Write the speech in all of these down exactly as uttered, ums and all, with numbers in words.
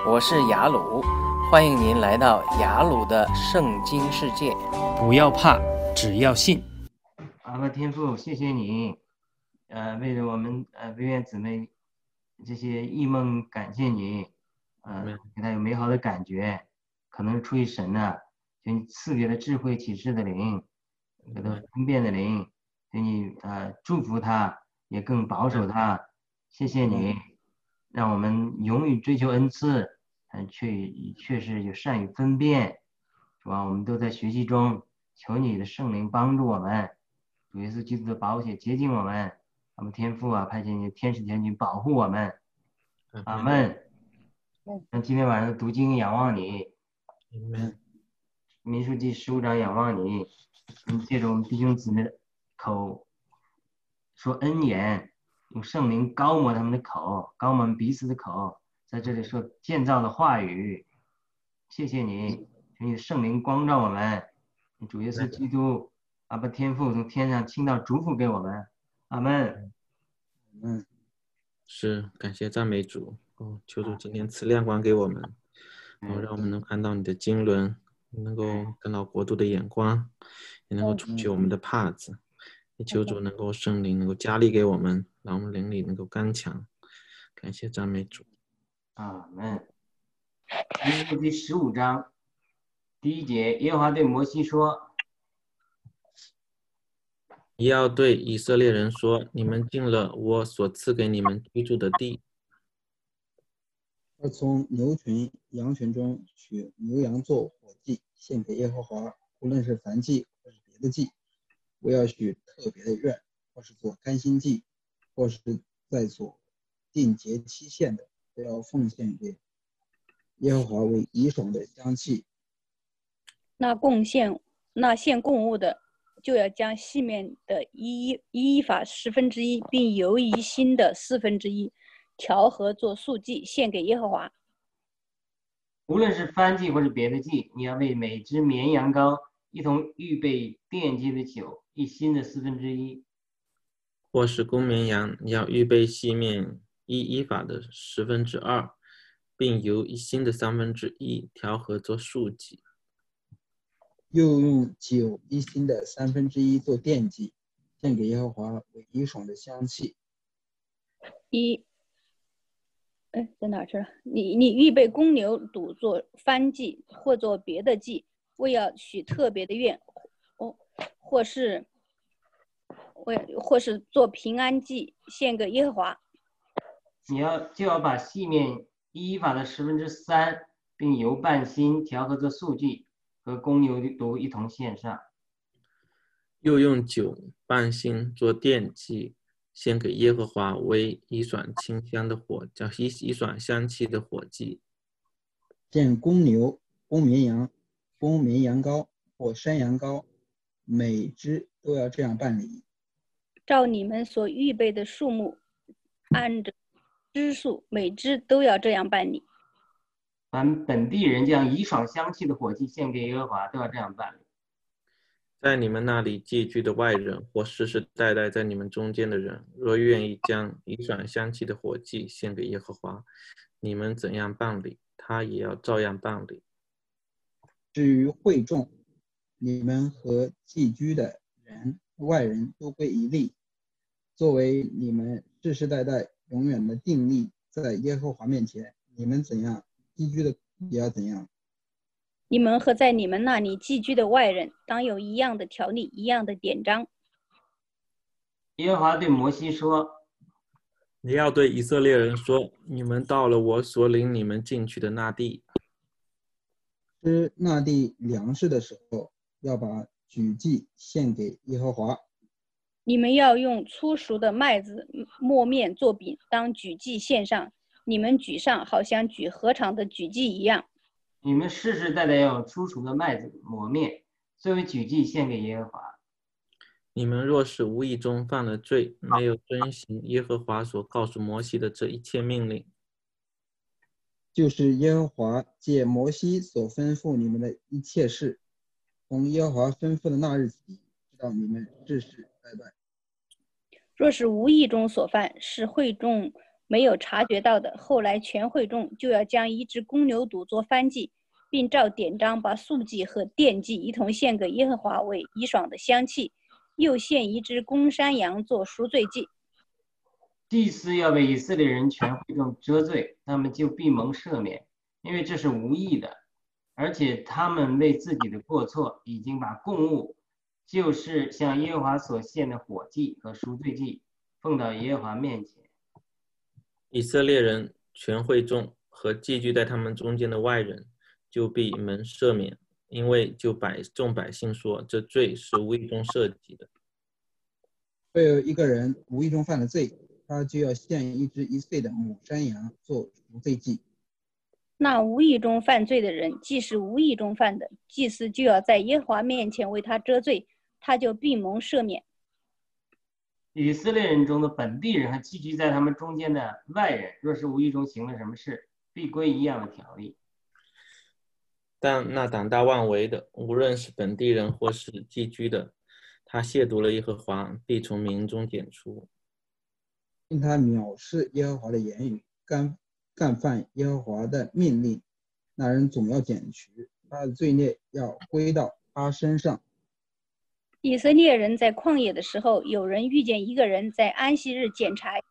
我是雅鲁，欢迎您来到雅鲁的圣经世界。 不要怕，只要信。 阿爸天父，谢谢你，呃，为了我们呃微愿姊妹这些异梦，感谢你，呃，给他有美好的感觉，可能是出于神的，就你赐给了智慧启示的灵，给他分辨的灵，给你呃祝福他，也更保守他，谢谢你，让我们勇于追求恩赐，嗯，却却是有善于分辨，是吧？我们都在学习中，求你的圣灵帮助我们。主耶稣基督的宝血洁净我们，我们天父啊，派遣你的天使天军保护我们。阿门。那今天晚上读经仰望你，民数记十五章仰望你，嗯，借着我们弟兄姊妹的口说恩言，用圣灵高摩他们的口，高摩彼此的口，在这里说建造的话语。谢谢你，求你的圣灵光照我们，主耶稣基督。阿爸天父从天上倾倒祝福给我们，阿门。 嗯，是感谢赞美主哦，求主今天赐亮光给我们，哦，让我们能看到你的经纶，能够看到国度的眼光，也能够除去我们的帕子。也求主能够圣灵能够加力给我们，让我们灵里能够刚强。感谢赞美主， 阿门。民数记十五章第一节，耶和华对摩西说。 你要对以色列人说，你们进了我所赐给你们居住的地， 要从牛群、羊群中取牛羊做火祭，献给耶和华，无论是燔祭或是别的祭，不要许特别的愿，或是做甘心祭，或是在所定节期限的，都要奉献给耶和华为以爽的香气。 那贡献那献供物的，就要将细面的一一法十分之一，并油一新的四分之一，调和做素祭，献给耶和华。 无论是燔祭或是别的祭，你要为每只绵羊羔一同预备奠祭的酒，一新的四分之一。 或是公绵羊，你要预备细面一一法的十分之二，并由一新的三分之一调和做素祭。 又用酒一新的三分之一做奠祭，献给耶和华为以爽的香气。 一，哎，在哪去了？你你预备公牛犊做燔祭，或做别的祭，为要许特别的愿，哦，或是为或是做平安祭，献给耶和华。 你要就要把细面一法的十分之三，并油半新调和做素祭，和公牛犊一同献上。 又用酒半新做奠祭，献给耶和华为以爽清香的火，叫以以爽香气的火祭。 见公牛、公绵羊、公绵羊羔或山羊羔，每只都要这样办理。 照你们所预备的数目，按着只数，每只都要这样办理。 凡本地人将以爽香气的火祭献给耶和华，都要这样办理。 在你们那里寄居的外人，或世世代代在你们中间的人，若愿意将以爽香气的火祭献给耶和华，你们怎样办理，他也要照样办理。 至于会众，你们和寄居的人、外人都归一例，作为你们世世代代永远的定例，在耶和华面前，你们怎样，寄居的也要怎样。 你们和在你们那里寄居的外人，当有一样的条例，一样的典章。 耶和华对摩西说： 你要对以色列人说，你们到了我所领你们进去的那地， 吃那地粮食的时候，要把举祭献给耶和华。 你们要用粗熟的麦子磨面做饼，当举祭献上。你们举上，好像举禾场的举祭一样。 你们世世代代要用粗熟的麦子磨面，作为举祭献给耶和华。 你们若是无意中犯了罪，没有遵行耶和华所告诉摩西的这一切命令， 就是耶和华借摩西所吩咐你们的一切事，从耶和华吩咐的那日起，直到你们世世代代。 若是无意中所犯，是会众没有察觉到的，后来全会众就要将一只公牛犊做燔祭，并照典章把素祭和奠祭一同献给耶和华为怡爽的香气，又献一只公山羊做赎罪祭。 祭司要为以色列人全会众遮罪，他们就必蒙赦免，因为这是无益的，而且他们为自己的过错已经把供物，就是向耶和华所献的火祭和赎罪祭，奉到耶和华面前。 以色列人全会众和寄居在他们中间的外人，就必蒙赦免，因为就百众百姓说，这罪是无意中设计的。 会有一个人无意中犯了罪，他就要献一只一岁的母山羊做赎罪祭。 那无意中犯罪的人，既是无意中犯的，祭司就要在耶和华面前为他遮罪，他就必蒙赦免。 以色列人中的本地人和寄居在他们中间的外人，若是无意中行了什么事，必归一样的条例。 但那胆大妄为的，无论是本地人或是寄居的，他亵渎了耶和华，必从民中剪除。 因他藐视耶和华的言语，干干犯耶和华的命令，那人总要剪除，他的罪孽要归到他身上。 以色列人在旷野的时候，有人遇见一个人在安息日捡柴，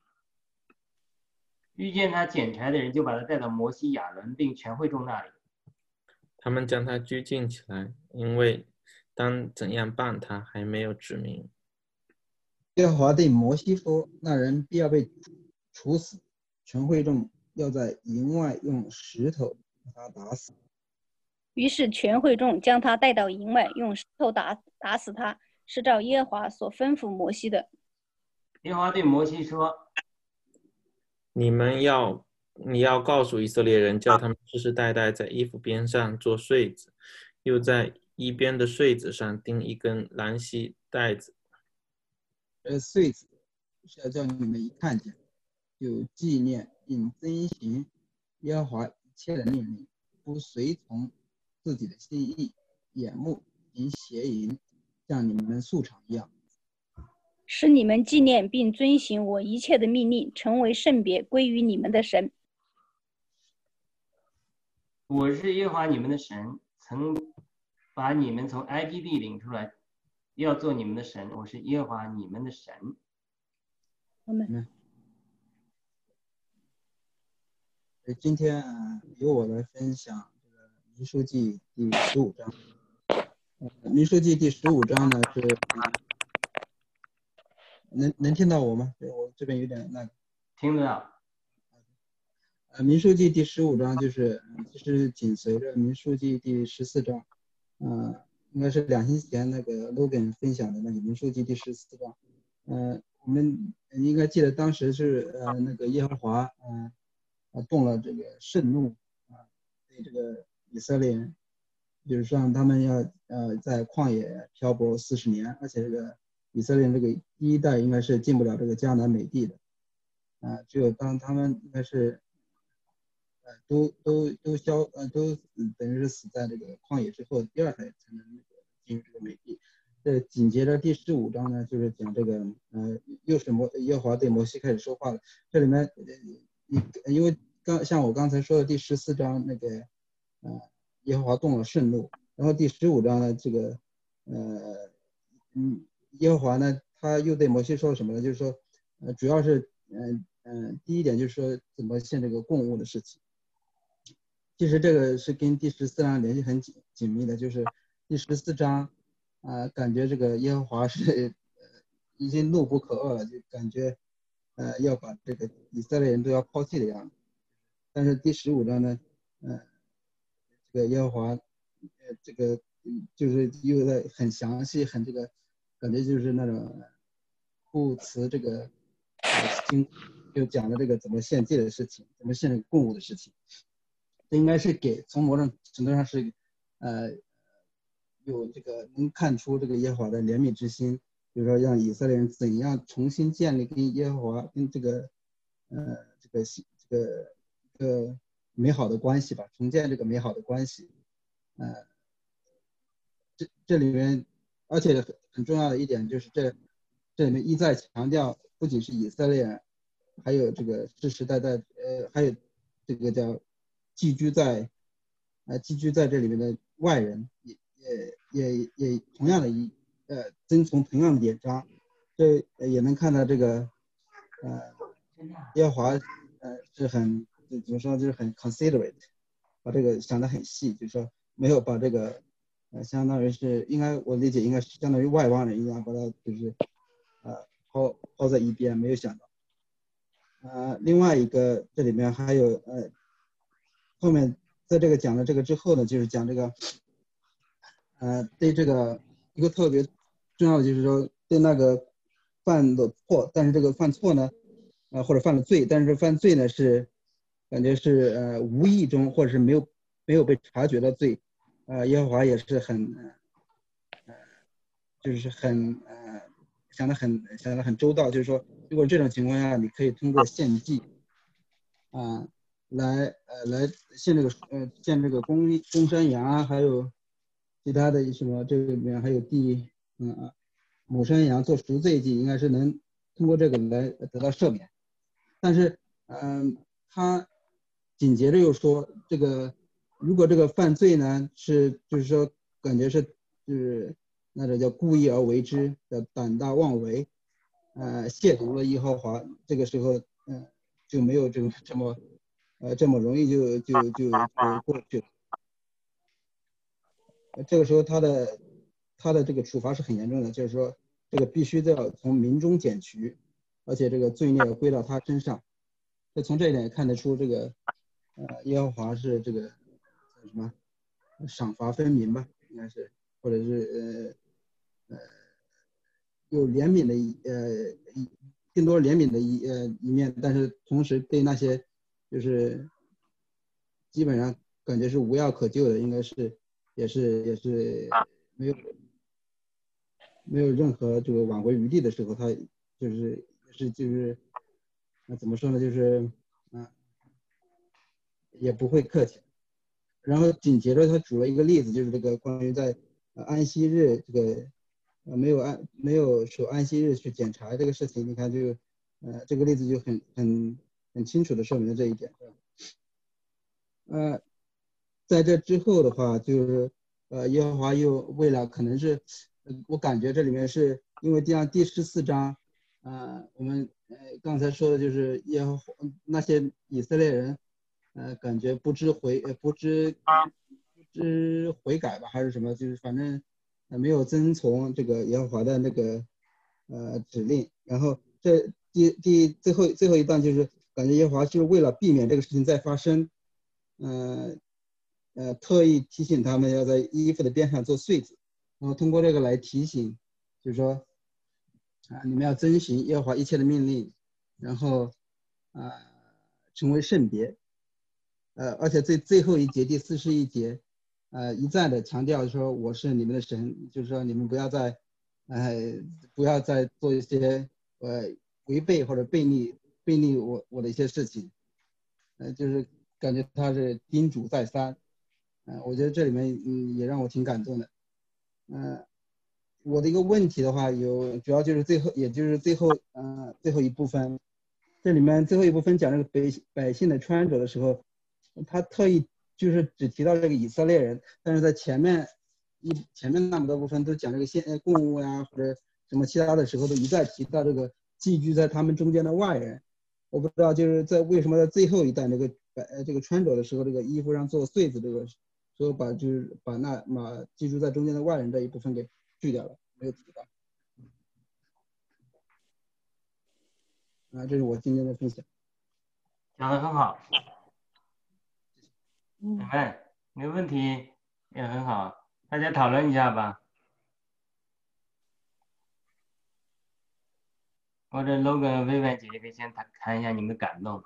遇见他捡柴的人，就把他带到摩西、亚伦并全会众那里。 他们将他拘禁起来，因为当怎样办他还没有指明。 耶和华对摩西说：“那人必要被处死，全会众要在营外用石头把他打死。” 于是全会众将他带到营外，用石头打打死他，是照耶和华所吩咐摩西的。 耶和华对摩西说：“ 你们要，你要告诉以色列人，叫他们世世代代在衣服边上做穗子，又在一边的穗子上钉一根蓝细带子。 这穗子是要叫你们一看见，就纪念并遵行耶和华一切的命令，不随从自己的心意、眼目及邪淫，像你们素常一样， 使你们纪念并遵行我一切的命令，成为圣别，归于你们的神。 我是耶和华你们的神，曾把你们从埃及地领出来，要做你们的神。我是耶和华你们的神。 我们今天啊，由我来分享这个民数记第十五章。民数记第十五章呢是，能能听到我吗？我这边有点那个。 听得到。 呃，民数记第十五章就是其实紧随着民数记第十四章，呃，应该是两星期前那个 Logan 分享的那个民数记第十四章。呃，我们应该记得当时是呃那个耶和华呃啊动了这个盛怒啊，对这个以色列人，就是让他们要呃在旷野漂泊四十年，而且这个以色列人这个第一代应该是进不了这个迦南美地的，啊、呃，只有当他们应该是呃都都都消呃都等于是死在这个旷野之后，第二代才能那个进入这个美地。这紧接着第十五章呢，就是讲这个呃又是摩耶和华对摩西开始说话了。这里面呃因为刚像我刚才说的第十四章那个呃耶和华动了盛怒，然后第十五章呢这个呃嗯耶和华呢他又对摩西说什么呢？就是说呃主要是嗯嗯、呃、第一点就是说怎么献这个供物的事情。其实这个是跟第十四章联系很紧紧密的，就是第十四章啊、呃，感觉这个耶和华是呃已经怒不可遏了，就感觉呃要把这个以色列人都要抛弃的样子。但是第十五章呢，呃，这个耶和华呃这个就是又在很详细，很这个感觉就是那种不辞这个呃经，就讲了这个怎么献祭的事情，怎么献这个供物的事情。这应该是给从某种程度上是呃有这个能看出这个耶和华的怜悯之心，就是说让以色列人怎样重新建立跟耶和华跟这个呃这个这个这个美好的关系吧，重建这个美好的关系。呃这这里面而且很重要的一点就是这这里面一再强调，不仅是以色列人， 还有这个世世代代，呃，还有这个叫寄居在，呃，寄居在这里面的外人，也也也也同样的一呃遵从同样的典章，这也能看到这个，呃，耶和华呃是很怎么说，就是很 considerate， 把这个想得很细，就是说没有把这个，呃，相当于是应该我理解应该是相当于外邦人一样把它就是呃抛抛在一边，没有想到。呃，另外一个这里面还有呃，后面在这个讲了这个之后呢，就是讲这个，呃，对这个一个特别重要的就是说对那个犯的错，但是这个犯错呢，呃或者犯了罪，但是犯罪呢是感觉是呃无意中或者是没有没有被察觉的罪，呃耶和华也是很呃就是很呃想得很想得很周到，就是说如果这种情况下你可以通过献祭。啊，来呃来献这个呃献这个公公山羊啊，还有其他的什么这里面还有地嗯啊母山羊做赎罪祭，应该是能通过这个来得到赦免。但是嗯、呃，他紧接着又说这个如果这个犯罪呢是就是说感觉是就是那个叫故意而为之的胆大妄为，呃亵渎了耶和华，这个时候嗯。呃就没有这个这么，呃，这么容易就就就就过去了。这个时候他的他的这个处罚是很严重的，就是说这个必须都要从民中剪除，而且这个罪孽归到他身上。那从这一点也看得出，这个呃耶和华是这个叫什么赏罚分明吧，应该是，或者是呃呃有怜悯的一呃一更多怜悯的一呃一面，但是同时对那些就是基本上感觉是无药可救的，应该是也是也是没有没有任何这个挽回余地的时候，他就是是就是那怎么说呢，就是嗯、呃、也不会客气。然后紧接着他举了一个例子，就是这个关于在安息日这个呃没有安没有守安息日去检查这个事情，你看就呃这个例子就很很很清楚的说明了这一点。呃，在这之后的话，就是呃耶和华又为了可能是我感觉这里面是因为这样第十四章，呃我们呃刚才说的就是耶和华那些以色列人。呃，感觉不知悔呃不知不知悔改吧，还是什么？就是反正呃没有遵从这个耶和华的那个呃指令。然后这第第最后最后一段就是感觉耶和华就是为了避免这个事情再发生，呃呃特意提醒他们要在衣服的边上做穗子，然后通过这个来提醒，就是说啊你们要遵循耶和华一切的命令，然后啊、呃、成为圣别。呃，而且最最后一节第四十一节，呃，一再的强调说我是你们的神，就是说你们不要再，呃，不要再做一些呃违背或者背逆背逆我我的一些事情，呃，就是感觉他是叮嘱再三，呃，我觉得这里面嗯也让我挺感动的，嗯、呃，我的一个问题的话有主要就是最后也就是最后呃最后一部分，这里面最后一部分讲这个百百姓的穿着的时候。他特意就是只提到这个以色列人，但是在前面一前面那么多部分都讲这个献供物呀或者什么其他的时候，都一再提到这个寄居在他们中间的外人。我不知道就是在为什么在最后一段这个呃这个穿着的时候，这个衣服上做穗子这个时候把就是把那把寄居在中间的外人这一部分给去掉了，没有提到。啊，这是我今天的分享。 讲得很好。你们，你的问题也很好，大家讨论一下吧。或者 Logan、薇薇姐姐可以先谈谈一下你们的感动。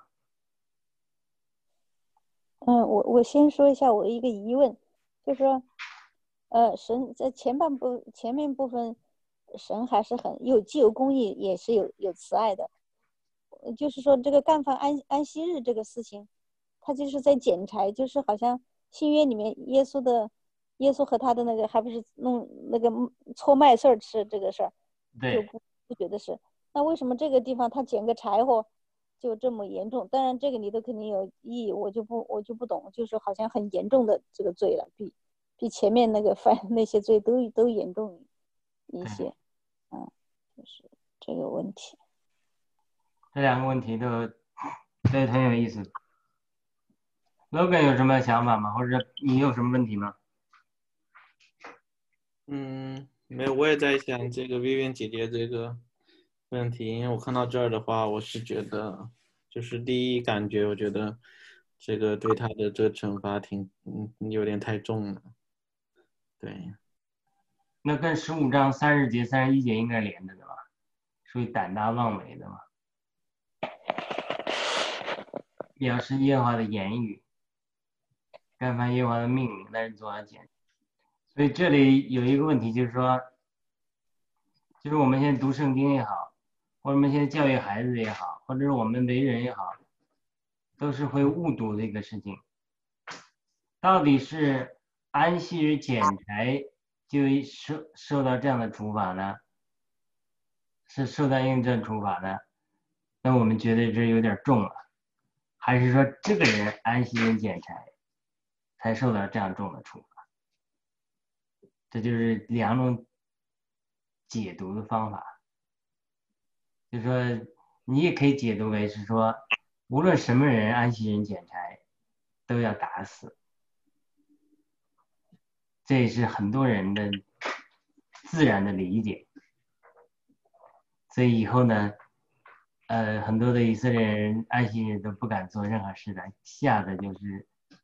嗯，我我先说一下我一个疑问，就是说，呃，神在前半部前面部分，神还是很有既有公义，也是有有慈爱的。就是说，这个干犯安安息日这个事情，他就是在剪裁，就是好像新约里面耶稣的耶稣和他的那个还不是弄那个搓麦穗吃这个事儿，就不不觉得是。那为什么这个地方他捡个柴火， 就这么严重。当然这个你都肯定有意义，我就不我就不懂，就是好像很严重的这个罪了，比比前面那个犯那些罪都都严重一些。嗯，就是这个问题。 这两个问题都都很有意思。Logan 有什么想法吗？或者你有什么问题吗？ 嗯，没有，我也在想这个 Vivian 姐姐这个问题，因为我看到这儿的话，我是觉得，就是第一感觉，我觉得这个对他的这个惩罚挺，嗯，有点太重了。对， 那跟十五章三十节、三十一节应该连着的吧？属于胆大妄为的嘛？藐视耶和华的言语，干犯耶和华的命令，那是做他检。所以这里有一个问题，就是说，就是我们现在读圣经也好，或者我们现在教育孩子也好，或者是我们为人也好，都是会误读的一个事情。到底是安息日捡柴就受受到这样的处罚呢？是受到印证处罚呢？那我们觉得这有点重了。还是说这个人安息日捡柴才受到这样重的处罚？这就是两种解读的方法。就是说你也可以解读为是说，无论什么人安息日捡柴都要打死。这也是很多人的自然的理解。所以以后呢，呃，很多的以色列人安息日都不敢做任何事的，吓得就是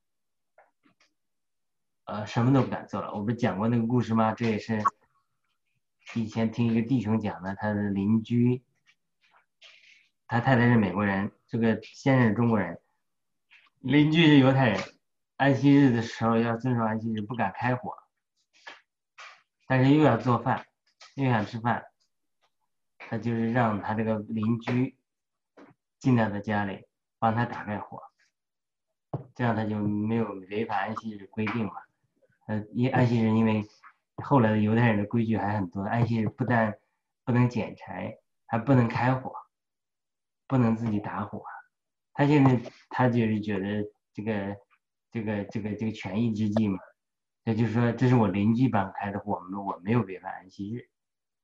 呃什么都不敢做了。我不是讲过那个故事吗？这也是以前听一个弟兄讲的，他的邻居，他太太是美国人，这个先生是中国人，邻居是犹太人，安息日的时候要遵守安息日，不敢开火，但是又要做饭，又想吃饭，他就是让他这个邻居进到他家里，帮他打开火，这样他就没有违反安息日规定嘛。呃，因安息日因为后来的犹太人的规矩还很多，安息日不但不能捡柴，还不能开火，不能自己打火。他现在他就是觉得这个这个这个这个权宜之计嘛，也就是说这是我邻居帮开的火，我没有违反安息日。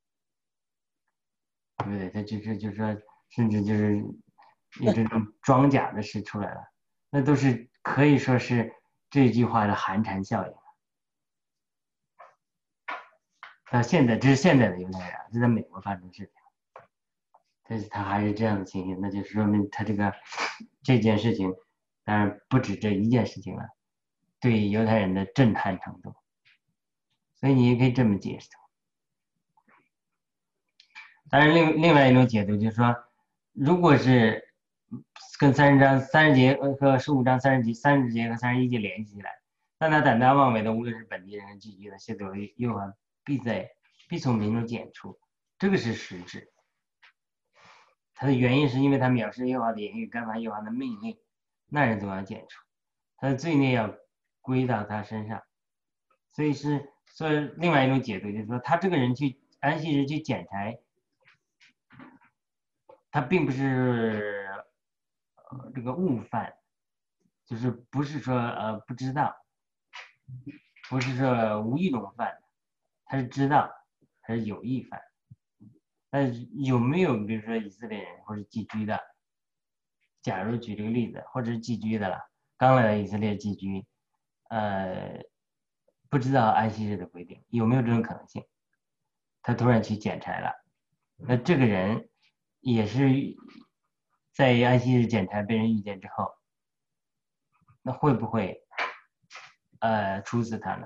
对不对？他就是就是说，甚至就是有这种装假的事出来了，那都是可以说是这句话的寒蝉效应。到现在，这是现在的犹太人，这在美国发生事情，但是他还是这样的情形，那就说明他这个这件事情，当然不止这一件事情了，对犹太人的震撼程度，所以你也可以这么解释。当然另另外一种解读就是说，如果是跟三十章三十节和十五章三十节三十节和三十一节联系起来，那他胆大妄为的，无论是本地人和寄居的，亵渎了耶和华，必在必从民中剪除，这个是实质。它的原因是因为他藐视耶和华的言语，干犯耶和华的命令，那人总要剪除，他的罪孽要归到他身上。所以是所以另外一种解读就是说，他这个人去安息日去捡柴，他并不是、呃、这个误犯，就是不是说呃不知道，不是说无意中犯的，他是知道，他是有意犯。但是有没有比如说以色列人或者寄居的，假如举这个例子，或者是寄居的了，刚来的以色列寄居，呃，不知道安息日的规定，有没有这种可能性？他突然去捡柴了，那这个人也是在安息日捡柴被人遇见之后，那会不会呃处死他呢？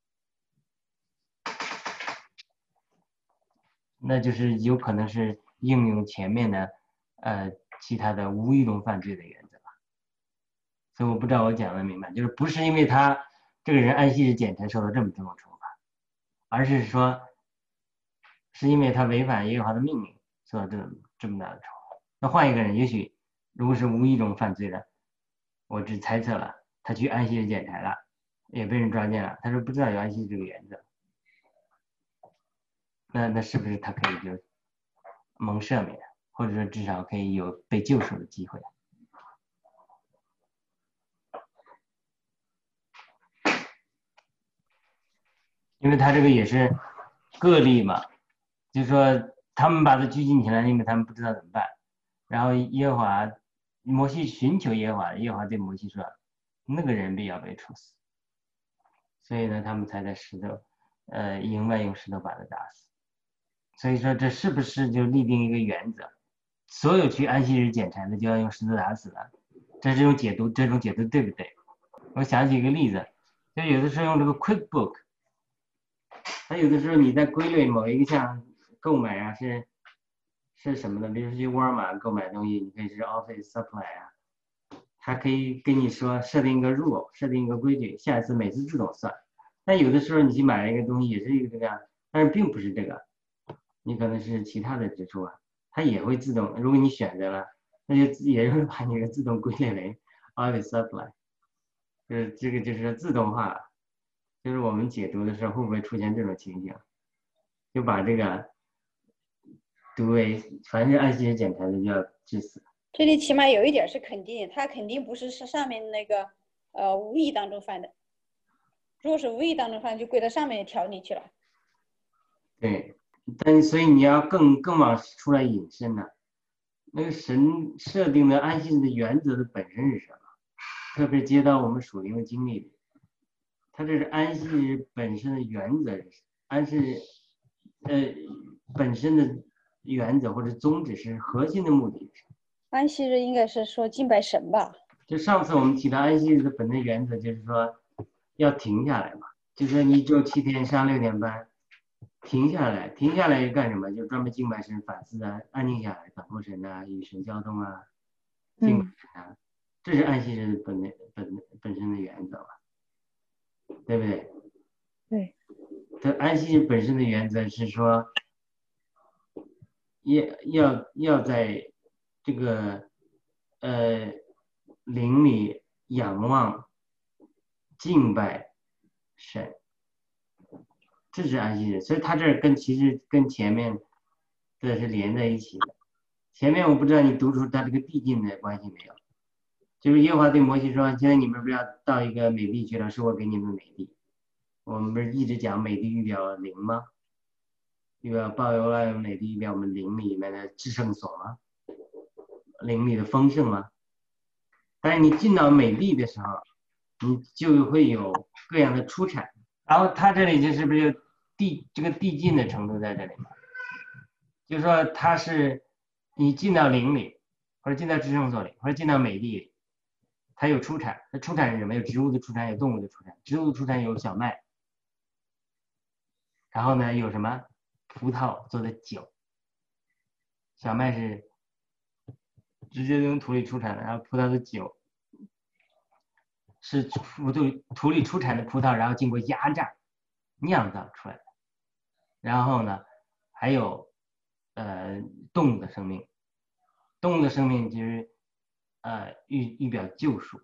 那就是有可能是应用前面的呃其他的无意中犯罪的原则吧。所以我不知道我讲的明白，就是不是因为他这个人安息日捡柴受到这么重的处罚，而是说是因为他违反耶和华的命令受到这么这么大的处罚。那换一个人，也许如果是无意中犯罪的，我只猜测了，他去安息日捡柴了，也被人抓见了，他说不知道有安息日这个原则，那那是不是他可以就蒙赦免， 或者说至少可以有被救赎的机会。因为他这个也是个例嘛，就是说他们把他拘禁起来，因为他们不知道怎么办。然后耶和华摩西寻求耶和华，耶和华对摩西说，那个人必要被处死。所以呢，他们才在石头呃营外用石头把他打死。所以说这是不是就立定一个原则，所有去安息日捡柴的就要用石头打死了？这是种解读，这种解读对不对？我想起一个例子，就有的时候用这个 QuickBook， 它有的时候你在归类某一个项购买啊是是什么呢？比如说去沃尔玛购买东西，你可以是 Office Supply 啊，它可以跟你说设定一个 rule， 设定一个规矩，下一次每次自动算。但有的时候你去买一个东西也是一个这个，但是并不是这个，你可能是其他的支出啊，它也会自动，如果你选择了，那就也会把你的自动归类为 Office Supply， 就是这个就是自动化。就是我们解读的时候会不会出现这种情形，就把这个读为凡是安息日捡柴的就要致死。 这里起码有一点是肯定，他肯定不是是上面那个呃无意当中犯的。如果是无意当中犯，就归到上面条例去了。 对，但所以你要更更往出来引申呢、啊，那个神设定的安息日的原则的本身是什么？特别接到我们属灵的经历里，它这是安息日本身的原则，安息日呃本身的原则或者宗旨是核心的目的。 安息日应该是说敬拜神吧？ 就上次我们提到安息日的本身原则就是说要停下来嘛，就是说你一周七天上六天班，停下来，停下来干什么？就专门敬拜神、反思啊，安静下来，等候神啊，与神交通啊，敬拜神啊，嗯、这是安息日本本本身的原则嘛，对不对？ 对。 这安息日本身的原则是说，要要要在这个呃灵里仰望、敬拜神。这是安息日，所以它这跟其实跟前面这是连在一起的。前面我不知道你读出它这个递进的关系没有？就是耶和华对摩西说：“现在你们不是要到一个美地去了，是我给你们美地。我们不是一直讲美地预表灵吗？预表报有了美地预表我们灵里面的至圣所吗？灵里的丰盛吗？但是你进到美地的时候，你就会有各样的出产。然后它这里就是不是递这个递进的程度在这里嘛？就是说它是你进到灵里，或者进到至圣所里，或者进到美地里，它有出产。它出产是什么？有植物的出产，有动物的出产。植物的出产有小麦，然后呢有什么葡萄做的酒。小麦是直接从土里出产的，然后葡萄的酒是土土里出产的葡萄，然后经过压榨酿造出来的。然后呢还有呃动物的生命，动物的生命就是呃预预表救赎，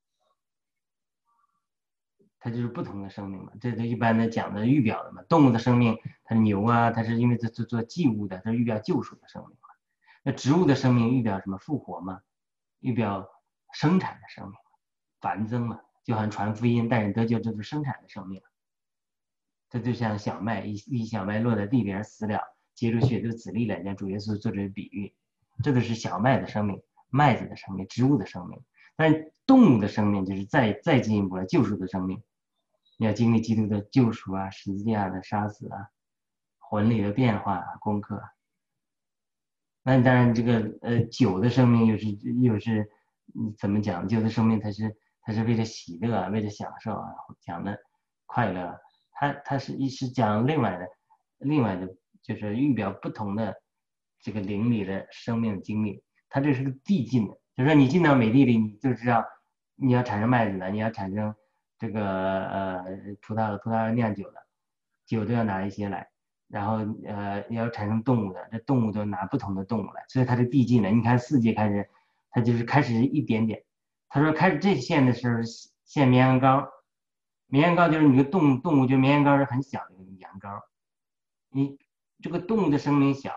它就是不同的生命嘛，这是一般的讲的预表的嘛。动物的生命，它牛啊，它是因为它做做祭物的，它是预表救赎的生命嘛。那植物的生命预表什么？复活嘛，预表生产的生命，繁增嘛，就好像传福音带人得救，这是生产的生命。这就像小麦，一一小麦落在地里死了，结出许多子粒来，像主耶稣做这个比喻，这都是小麦的生命，麦子的生命，植物的生命。但动物的生命就是再再进一步了，救赎的生命，你要经历基督的救赎啊，十字架的杀死啊，魂里的变化啊，功课啊。那当然这个呃酒的生命又是又是怎么讲？酒的生命它是它是为了喜乐啊，为了享受啊，讲的快乐。它它是一是讲另外的另外的就是预表不同的这个灵里的生命的经历。它这是个递进的，就是说你进到美地里，你就知道你要产生麦子的，你要产生这个呃葡萄葡萄要酿酒的，酒都要拿一些来。然后呃要产生动物的，这动物都拿不同的动物来，所以它是递进的。你看四节开始，它就是开始一点点。他说开始这线的时候献绵羊羔，绵羊羔就是你的动物动物，就绵羊羔是很小的一个羊羔，你这个动物的生命小，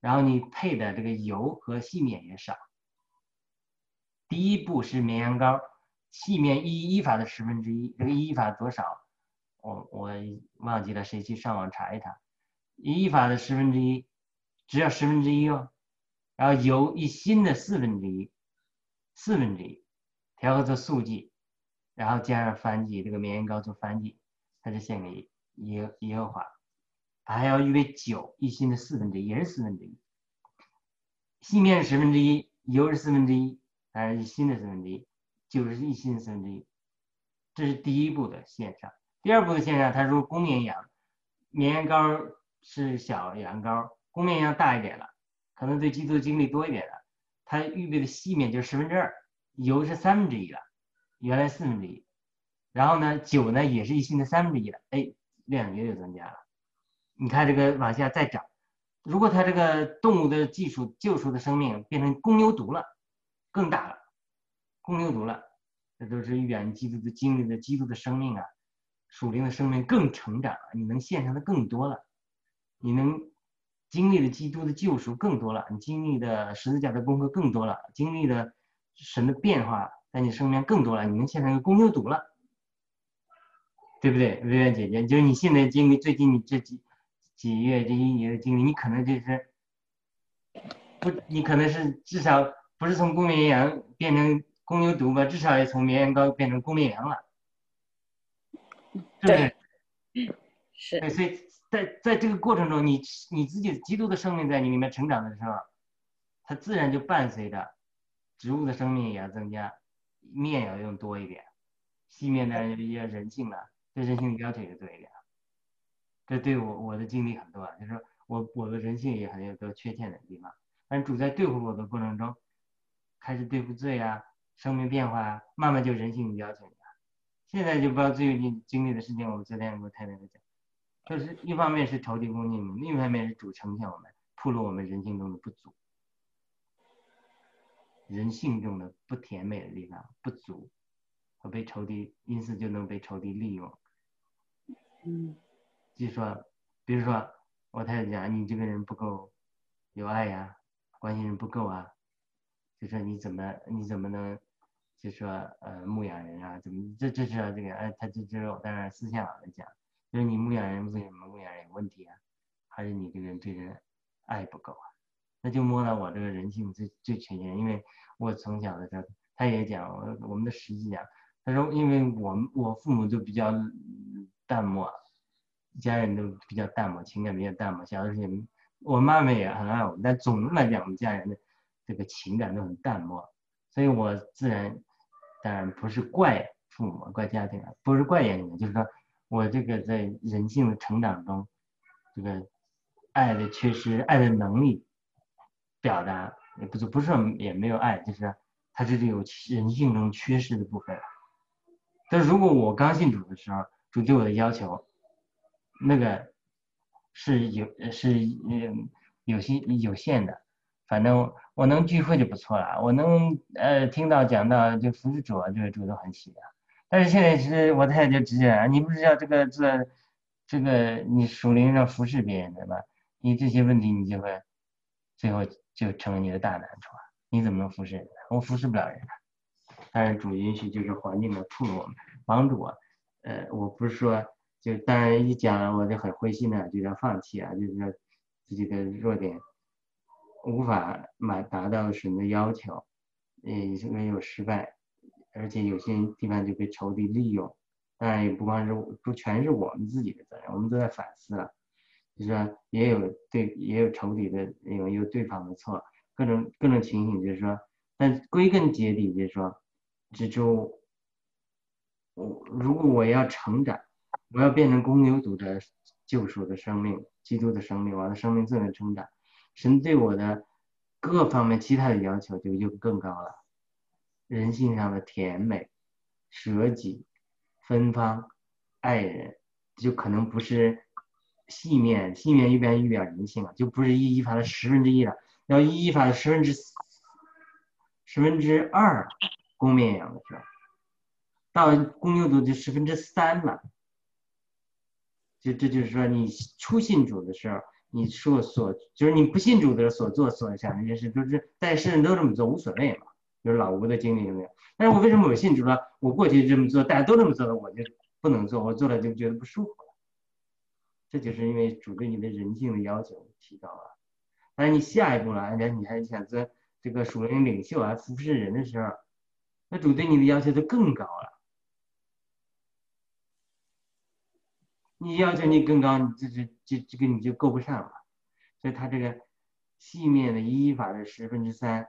然后你配的这个油和细面也少。第一步是绵羊羔，细面一一法的十分之一，这个一一法多少？我我忘记了，谁去上网查一查。一一法的十分之一，只要十分之一哦。然后油一新的四分之一，四分之一，调和做素剂，然后加上燔祭，这个绵羊羔做燔祭，它就献给耶耶和华。他还要预备酒，一新的四分之一，也是四分之一。细面是十分之一，油是四分之一，当然一新的四分之一，酒是一新的四分之一。这是第一步的献上。第二步的献上，他说公绵羊，绵羊羔是小羊羔，公绵羊大一点了，可能对基督的经历多一点了。他预备的细面就是十分之二，油是三分之一了，原来四分之一。然后呢，酒呢也是一新的三分之一了，哎，量也有增加了。你看这个往下再涨，如果他这个动物的技术救赎的生命变成公牛犊了，更大了，公牛犊了，这都是预言基督的经历的基督的生命啊，属灵的生命更成长了，你能献上的更多了，你能经历的基督的救赎更多了，你经历的十字架的功课更多了，经历的神的变化在你生命更多了，你能献上一个公牛犊了，对不对？薇薇姐姐，就是你现在经历最近你这几几月这一年的经历，你可能就是不，你可能是至少不是从公绵羊变成公牛犊吧，至少也从绵羊羔变成公绵羊了，是不是？ 是。 对，所以在在这个过程中，你你自己基督的生命在你里面成长的时候，它自然就伴随着植物的生命也要增加，面也要用多一点，细面当然也要人性了，对人性的要求也多一点。这对我我的经历很多，就是说我我的人性也很有多缺陷的地方，但主在对付我的过程中，开始对付罪啊，生命变化啊，慢慢就人性要求你了。现在就不知道最近经历的事情，我昨天跟我太太讲，就是一方面是仇敌攻击我们，另一方面是主呈现我们，暴露我们人性中的不足，人性中的不甜美的地方不足，和被仇敌，因此就能被仇敌利用。 嗯。 就说，比如说我太太讲你这个人不够有爱呀，关心人不够啊，就说你怎么你怎么能就说呃牧养人啊，怎么这这是这个哎他这这我当然私下来讲，就是你牧养人为什么牧养人有问题啊？还是你这个人对人爱不够啊？那就摸到我这个人性最最缺陷，因为我从小的时候他也讲我我们的实际讲，他说因为我我父母都比较淡漠。家人都比较淡漠，情感比较淡漠。小的时候，我妈妈也很爱我，但总的来讲，我们家人的这个情感都很淡漠，所以我自然当然不是怪父母、怪家庭，不是怪爷爷，就是说我这个在人性的成长中，这个爱的缺失、爱的能力表达也不是不是也没有爱，就是它是有人性中缺失的部分。但如果我刚信主的时候，主对我的要求。那个是有是嗯有些有限的，反正我能聚会就不错了，我能呃听到讲到就服侍主啊，这个主都很喜欢。但是现在是我太太就直接啊，你不是要这个这这个你属灵上服侍别人的吗？你这些问题你就会最后就成为你的大难处啊！你怎么能服侍人呢？我服侍不了人啊。但是主允许就是环境的触我们，帮助我。呃，我不是说。就当然一讲我就很灰心了，就要放弃啊，就是说自己的弱点无法满达到神的要求，也是没有失败，而且有些地方就被仇敌利用。当然也不光是不全是我们自己的责任，我们都在反思了，就是说也有对也有仇敌的有有对方的错，各种各种情形，就是说，但归根结底就是说，这就我如果我要成长。我要变成公牛犊的救赎的生命，基督的生命，我的生命自然成长。神对我的各方面其他的要求就就更高了，人性上的甜美、舍己、芬芳、爱人，就可能不是细面，细面一般预表人性了，就不是一一法的十分之一了，要一一法的十分之十分之二公绵羊的时候，到公牛犊就十分之三了。就这就是说，你初信主的时候， 你说所就是你不信主的所做所想这些事，都是在世人都这么做无所谓嘛。就是老吴的经历有没有？但是我为什么我信主了？我过去这么做，大家都这么做了，我就不能做，我做了就觉得不舒服了。这就是因为主对你的人性的要求提高了。但是你下一步了，而且你还想做这个属灵领袖啊，服侍人的时候，那主对你的要求就更高了。你要求你更高，你这这这这个你就够不上了。所以他这个细面的依法的十分之三，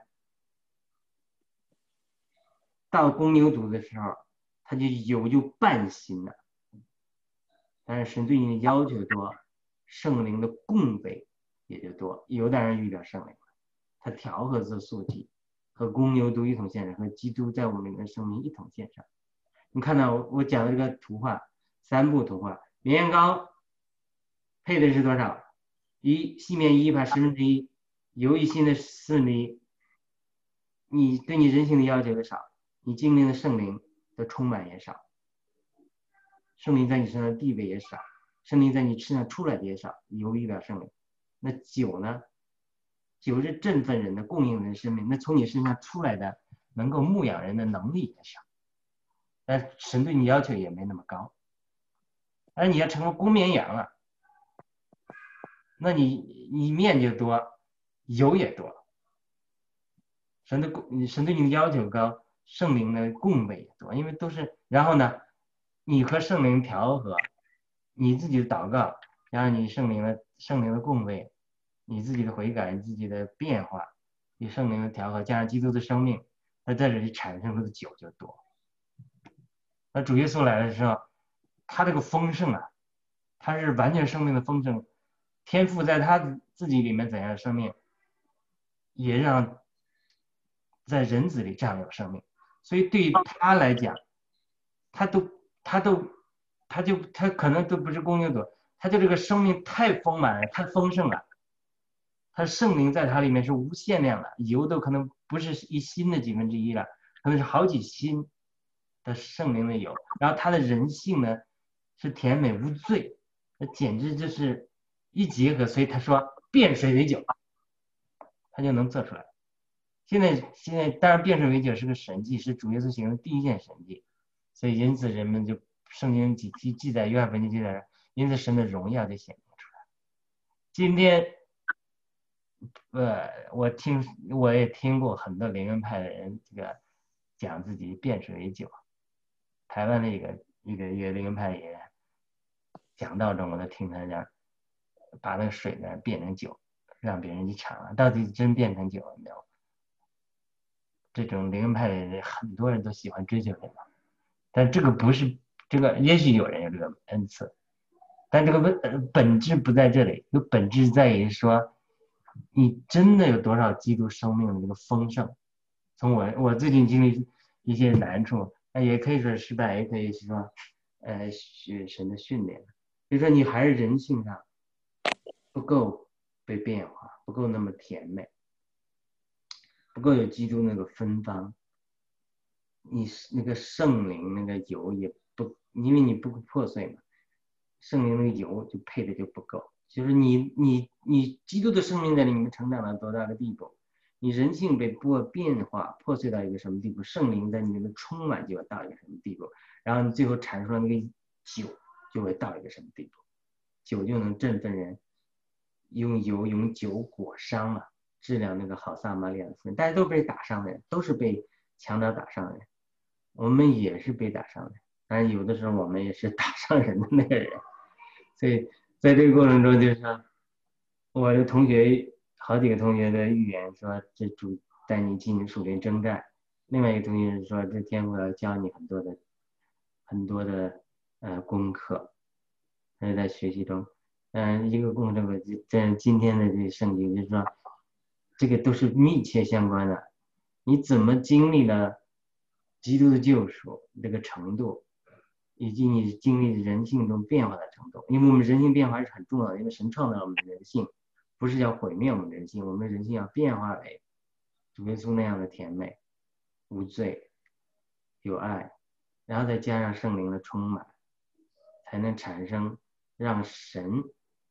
到公牛犊的时候，他就有就半心了。但是神对你的要求多，圣灵的供给也就多。有的人遇到圣灵，他调和这素体和公牛犊一同献上，和基督在我们里面的生命一同献上。你看到我讲的这个图画，三步图画，绵羊羔配的是多少？一细面一把十分之一，油一心的四厘。你对你人性的要求的少，你经历的圣灵的充满也少，圣灵在你身上的地位也少，圣灵在你身上出来的也少，油一点圣灵。那酒呢？酒是振奋人的，供应人的生命，那从你身上出来的能够牧养人的能力也少。但神对你要求也没那么高。而你要成为公绵羊了，那你你面就多，油也多。神的神对你的要求高，圣灵的供给也多，因为都是，然后呢，你和圣灵调和，你自己的祷告，然后你圣灵的圣灵的供给，你自己的悔改，你自己的变化，你圣灵的调和，加上基督的生命，那在这里产生出的酒就多。那主耶稣来的时候，他这个丰盛啊，他是完全生命的丰盛，天父在他自己里面怎样的生命，也让在人子里这样有生命。所以对于他来讲，他都他都他就他可能都不是公牛犊，他就这个生命太丰满了，太丰盛了。他圣灵在他里面是无限量的，油都可能不是一心的几分之一了，可能是好几心的圣灵的油。然后他的人性呢是甜美无罪，那简直就是一结合。所以他说变水为酒，他就能做出来。现在现在当然变水为酒是个神迹，是主耶稣行的第一件神迹，所以因此人们就圣经记记载约翰福音记载，因此神的荣耀就显明出来。今天呃，我听我也听过很多灵恩派的人这个讲自己变水为酒。台湾的一个一个一个灵恩派也讲道中，我都听他讲，把那个水呢变成酒，让别人去尝了，到底真变成酒了没有？这种灵恩派的人很多人都喜欢追求这个，但这个不是这个，也许有人有这个恩赐，但这个本本质不在这里，有本质在于说，你真的有多少基督生命的这个丰盛。从我我最近经历一些难处，那也可以说失败，也可以说呃神的训练，比如说你还是人性上不够被变化，不够那么甜美，不够有基督那个芬芳，你那个圣灵那个油也不，因为你不破碎嘛，圣灵那个油就配的就不够。就是你你你基督的生命在里面成长到多大的地步，你人性被破变化破碎到一个什么地步，圣灵在你里面充满就要到一个什么地步，然后你最后产出来那个酒就会到一个什么地步，酒就能振奋人，用油用酒裹伤嘛，治疗那个好撒玛利亚的妇人。大家都被打伤的人，都是被强盗打伤的人，我们也是被打伤的，当然有的时候我们也是打伤人的那个人。所以在这个过程中，就是说我的同学好几个同学的预言说，这主带你进入属灵征战。另外一个同学说，这天父要教你很多的很多的呃功课，还是在学习中。嗯、呃，一个功课在今天的这个圣经就是说，这个都是密切相关的。你怎么经历了基督的救赎这个程度，以及你经历人性中变化的程度。因为我们人性变化是很重要的，因为神创造了我们的人性，不是要毁灭我们人性，我们人性要变化为主耶稣那样的甜美、无罪、有爱，然后再加上圣灵的充满，才能产生让神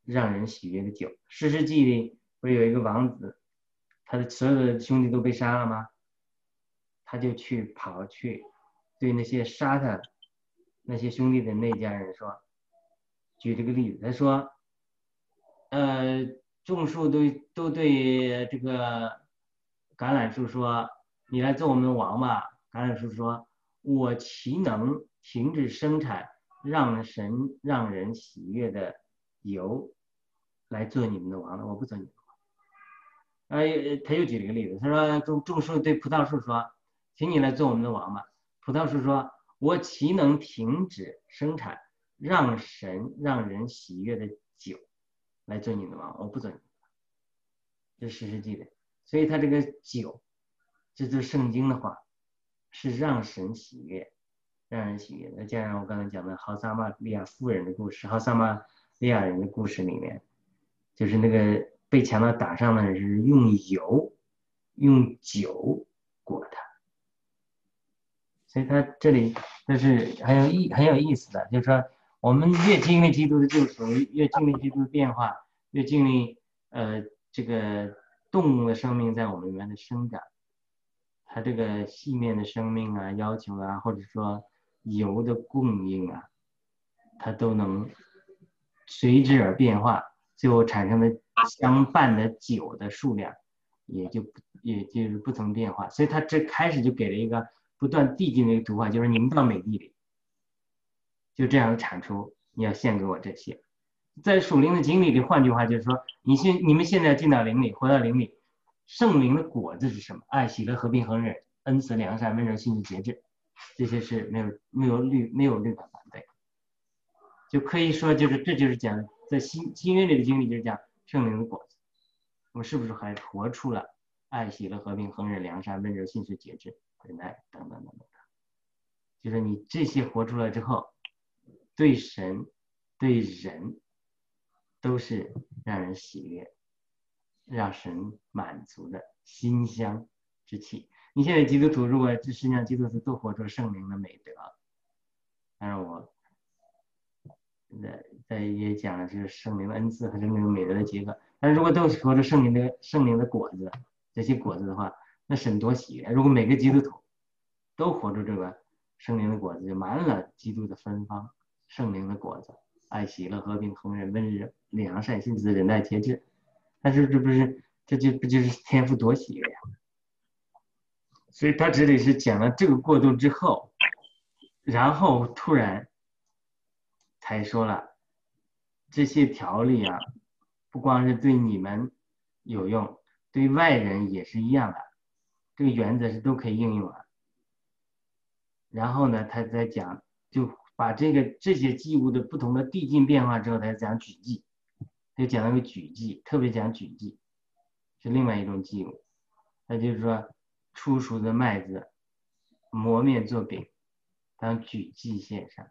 让人喜悦的酒。士师记里不是有一个王子，他的所有的兄弟都被杀了吗？他就去跑去对那些杀他那些兄弟的那家人说，举这个例子，他说，呃，种树都都对这个橄榄树说，你来做我们的王吧。橄榄树说，我岂能停止生产让神让人喜悦的油来做你们的王呢？我不做你们的王。呃，他又举了一个例子，他说种种树对葡萄树说，请你来做我们的王吧。葡萄树说，我岂能停止生产让神让人喜悦的酒来做你的王？我不做你的王。这是士师记的。所以他这个酒，这就是圣经的话，是让神喜悦，让人喜悦。再加上我刚才讲的好撒玛利亚妇人的故事，好撒玛利亚人的故事里面，就是那个被强盗打伤的人是用油用酒裹他。所以他这里这是很有意很有意思的，就是说我们越经历基督的救赎，越经历基督的变化，越经历呃这个动物的生命在我们里面的生长，它这个细面的生命啊、要求啊，或者说油的供应啊，它都能随之而变化，最后产生的相伴的酒的数量也就也就是不曾变化。所以他这开始就给了一个不断递进的一个图画，就是你们到美地里就这样的产出，你要献给我这些。在属灵的经历里，换句话就是说，你现你们现在进到灵里，回到灵里，圣灵的果子是什么？爱、喜乐、和平、恒忍、恩慈、良善、温柔、信实、节制，这些是没有没有律没有律法反对，就可以说就是这就是讲在新新约里的经历，就是讲圣灵的果子，我们是不是还活出了爱、喜乐、和平、恒忍、良善、温柔、信实、节制、忍耐等等等等，就是你这些活出来之后，对神对人都是让人喜悦，让神满足的馨香之气。你现在基督徒如果这实际上基督徒都活出圣灵的美德，当然我在在也讲了是圣灵的恩赐和圣灵的美德的结合，但是如果都活出圣灵的圣灵的果子，这些果子的话，那神多喜悦。如果每个基督徒都活出这个圣灵的果子，就满了基督的芬芳，圣灵的果子，爱、喜乐、和平、恒忍、温柔、良善、信实、忍耐、节制。但是这不是这就不就是天父多喜悦呀？所以他这里是讲了这个过渡之后，然后突然才说了这些条例啊，不光是对你们有用，对外人也是一样的，这个原则是都可以应用的。然后呢，他在讲就把这个这些祭物的不同的递进变化之后，他讲举祭，他讲那个举祭，特别讲举祭是另外一种祭物，那就是说初熟的麦子磨面做饼当举祭献上。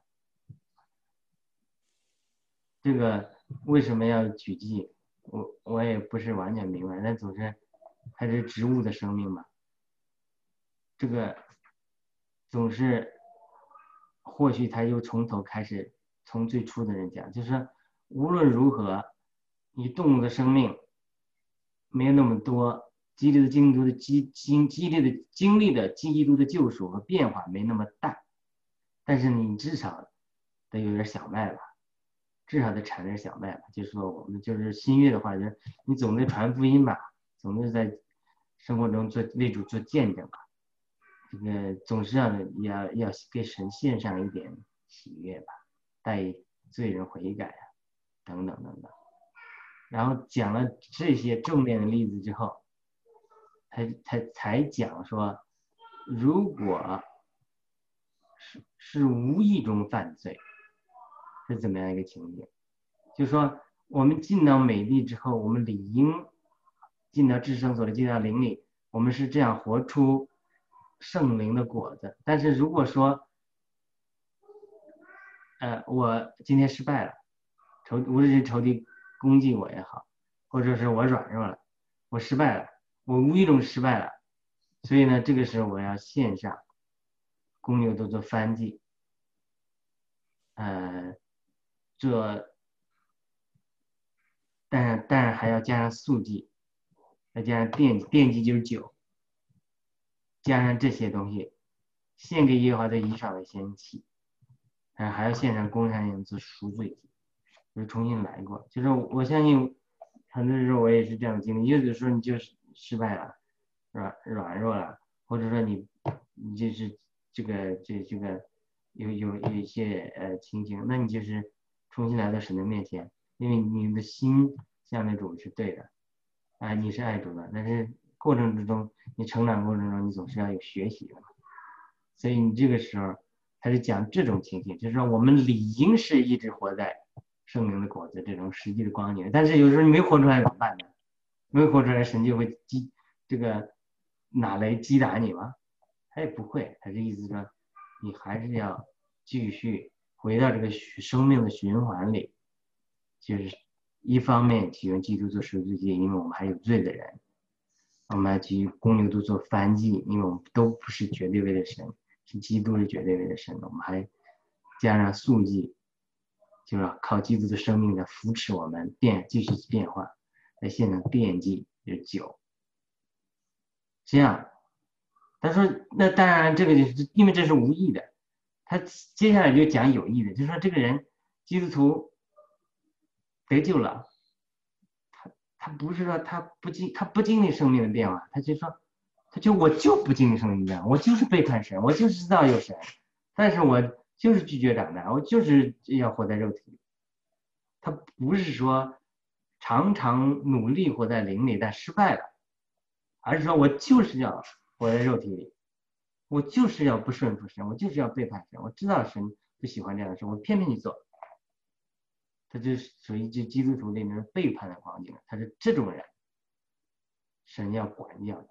这个为什么要举祭，我我也不是完全明白，但总之它是植物的生命嘛，这个总是或许他又从头开始，从最初的人讲，就是说无论如何你动物的生命没有那么多，基督的基督的基经基督的经历的基督的救赎和变化没那么大，但是你至少得有点小麦吧，至少得产点小麦吧。就是说我们就是新约的话，就是你总得传福音吧，总是在生活中做为主做见证吧，这个总是要要要给神献上一点喜悦吧，带罪人悔改啊，等等等等。然后讲了这些正面的例子之后，他他才讲说，如果是是无意中犯罪，是怎么样一个情景？就说我们进到美地之后，我们理应进到至圣所里，进到灵里，我们是这样活出圣灵的果子。但是如果说，呃，我今天失败了，仇无论是仇敌攻击我也好，或者是我软弱了，我失败了，我无意中失败了，所以呢，这个时候我要献上公牛都做燔祭，呃，做当然还要加上素祭，再加上奠奠祭就是酒，加上这些东西，献给耶和华的以少的先祭，啊，还要献上公山羊做赎罪祭，就是重新来过。就是我相信很多时候我也是这样的经历，有的时候你就是失败了，软软弱了，或者说你你就是这个这这个有有有一些呃情形，那你就是重新来到神的面前，因为你的心向着主是对的，啊，你是爱主的，但是过程之中，你成长过程中你总是要有学习的嘛，所以你这个时候他是讲这种情形，就是说我们理应是一直活在圣灵的果子这种实际的光景，但是有时候你没活出来怎么办呢？没活出来，神就会击这个哪来击打你吗？他也不会，他这意思说，你还是要继续回到这个生命的循环里，就是一方面提用基督做赎罪祭，因为我们还有罪的人，我们还提公牛犊做燔祭，因为我们都不是绝对为了神，是基督是绝对为了神的，我们还加上素祭，就是靠基督的生命来扶持我们变继续变化，在现场奠祭就是酒，这样。他说那当然这个就是因为这是无意的，他接下来就讲有意的，就是说这个人基督徒得救了，他他不是说他不经他不经历生命的变化，他就说他就我就不经历生命的变化，我就是背叛神，我就是知道有神，但是我就是拒绝长大，我就是要活在肉体里。他不是说常常努力活在灵里但失败了，而是说我就是要活在肉体里，我就是要不顺服神，我就是要背叛神，我知道神不喜欢这样的事，我偏偏去做。他就属于这基督徒里面背叛的光景，他是这种人，神要管教你。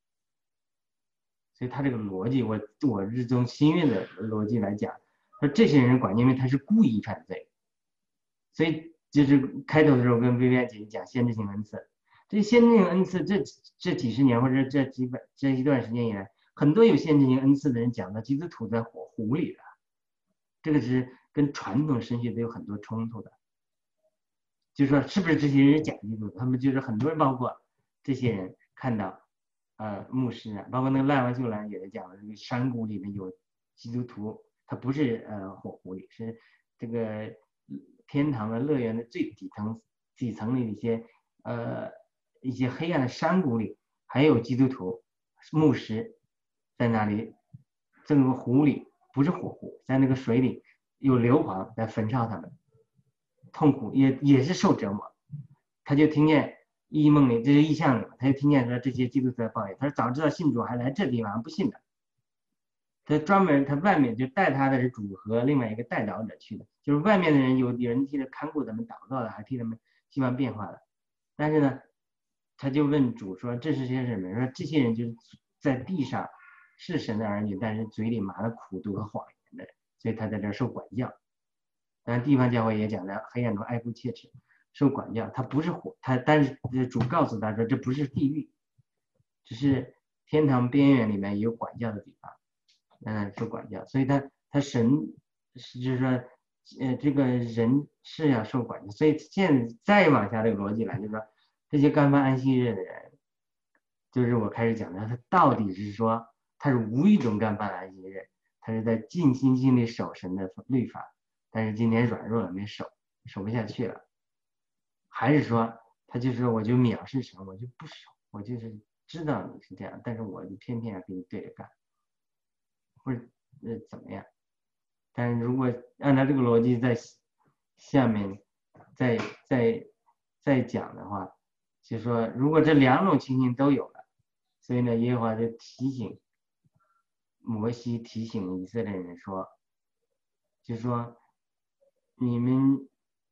所以他这个逻辑，我我是从新约的逻辑来讲，说这些人管，因为他是故意犯罪。所以就是开头的时候跟薇薇安姐姐讲先知性恩赐，这先知性恩赐这这几十年或者这几百这一段时间以来，很多有先知性恩赐的人讲到基督徒在火湖里了，这个是跟传统神学都有很多冲突的。就是说是不是这些人是假基督徒？他们就是很多人，包括这些人看到呃牧师啊，包括那个赖王秀兰也在讲的，这个山谷里面有基督徒，他不是呃火湖里，是这个天堂的乐园的最底层底层的一些呃一些黑暗的山谷里，还有基督徒牧师在那里，这个湖里不是火湖，在那个水里有硫磺在焚烧他们，痛苦也也是受折磨。他就听见异梦里，这是异象里嘛，他就听见说这些基督徒在抱怨，他说早知道信主还来这地方不信的。他专门他外面就带他的是主和另外一个代祷者去的，就是外面的人有有人替他看顾他们祷告的，还替他们希望变化的。但是呢，他就问主说这是些什么？说这些人就是在地上是神的儿女，但是嘴里满了苦毒和谎言的，所以他在这受管教。但地方教会也讲了，黑暗中哀哭切齿，受管教。他不是火，他但是主告诉他说这不是地狱，只是天堂边缘里面有管教的地方。嗯，受管教，所以他他神就是说，呃，这个人是要受管教，所以现在再往下这个逻辑来，就是说这些干犯安息日的人，就是我开始讲的，他到底是说他是无意中干犯安息日，他是在尽心尽力守神的律法，但是今天软弱了没守，守不下去了，还是说他就是说我就藐视神，我就不守，我就是知道你是这样，但是我就偏偏要跟你对着干。或者呃怎么样？但是如果按照这个逻辑在下面再再再讲的话，就是说如果这两种情形都有了，所以呢耶和华就提醒摩西提醒以色列人说，就是说你们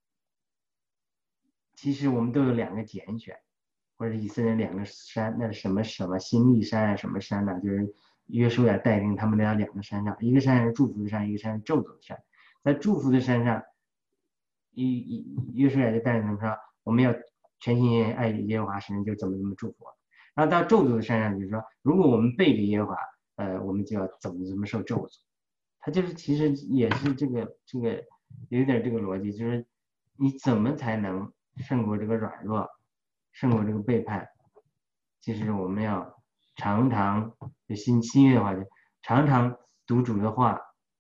其实我们都有两个拣选，或者以色列两个山，那是什么什么新力山啊，什么山啊，就是约书亚带领他们来到两个山上，一个山是祝福的山，一个山是咒诅的山。在祝福的山上，约书亚就带领他们说，我们要全心爱耶和华神，就怎么怎么祝福。然后到咒诅的山上，就是说，如果我们背离耶和华，呃，我们就要怎么怎么受咒诅。他就是其实也是这个这个有点这个逻辑，就是你怎么才能胜过这个软弱，胜过这个背叛。其实我们要常常就新新约的话，就常常读主的话，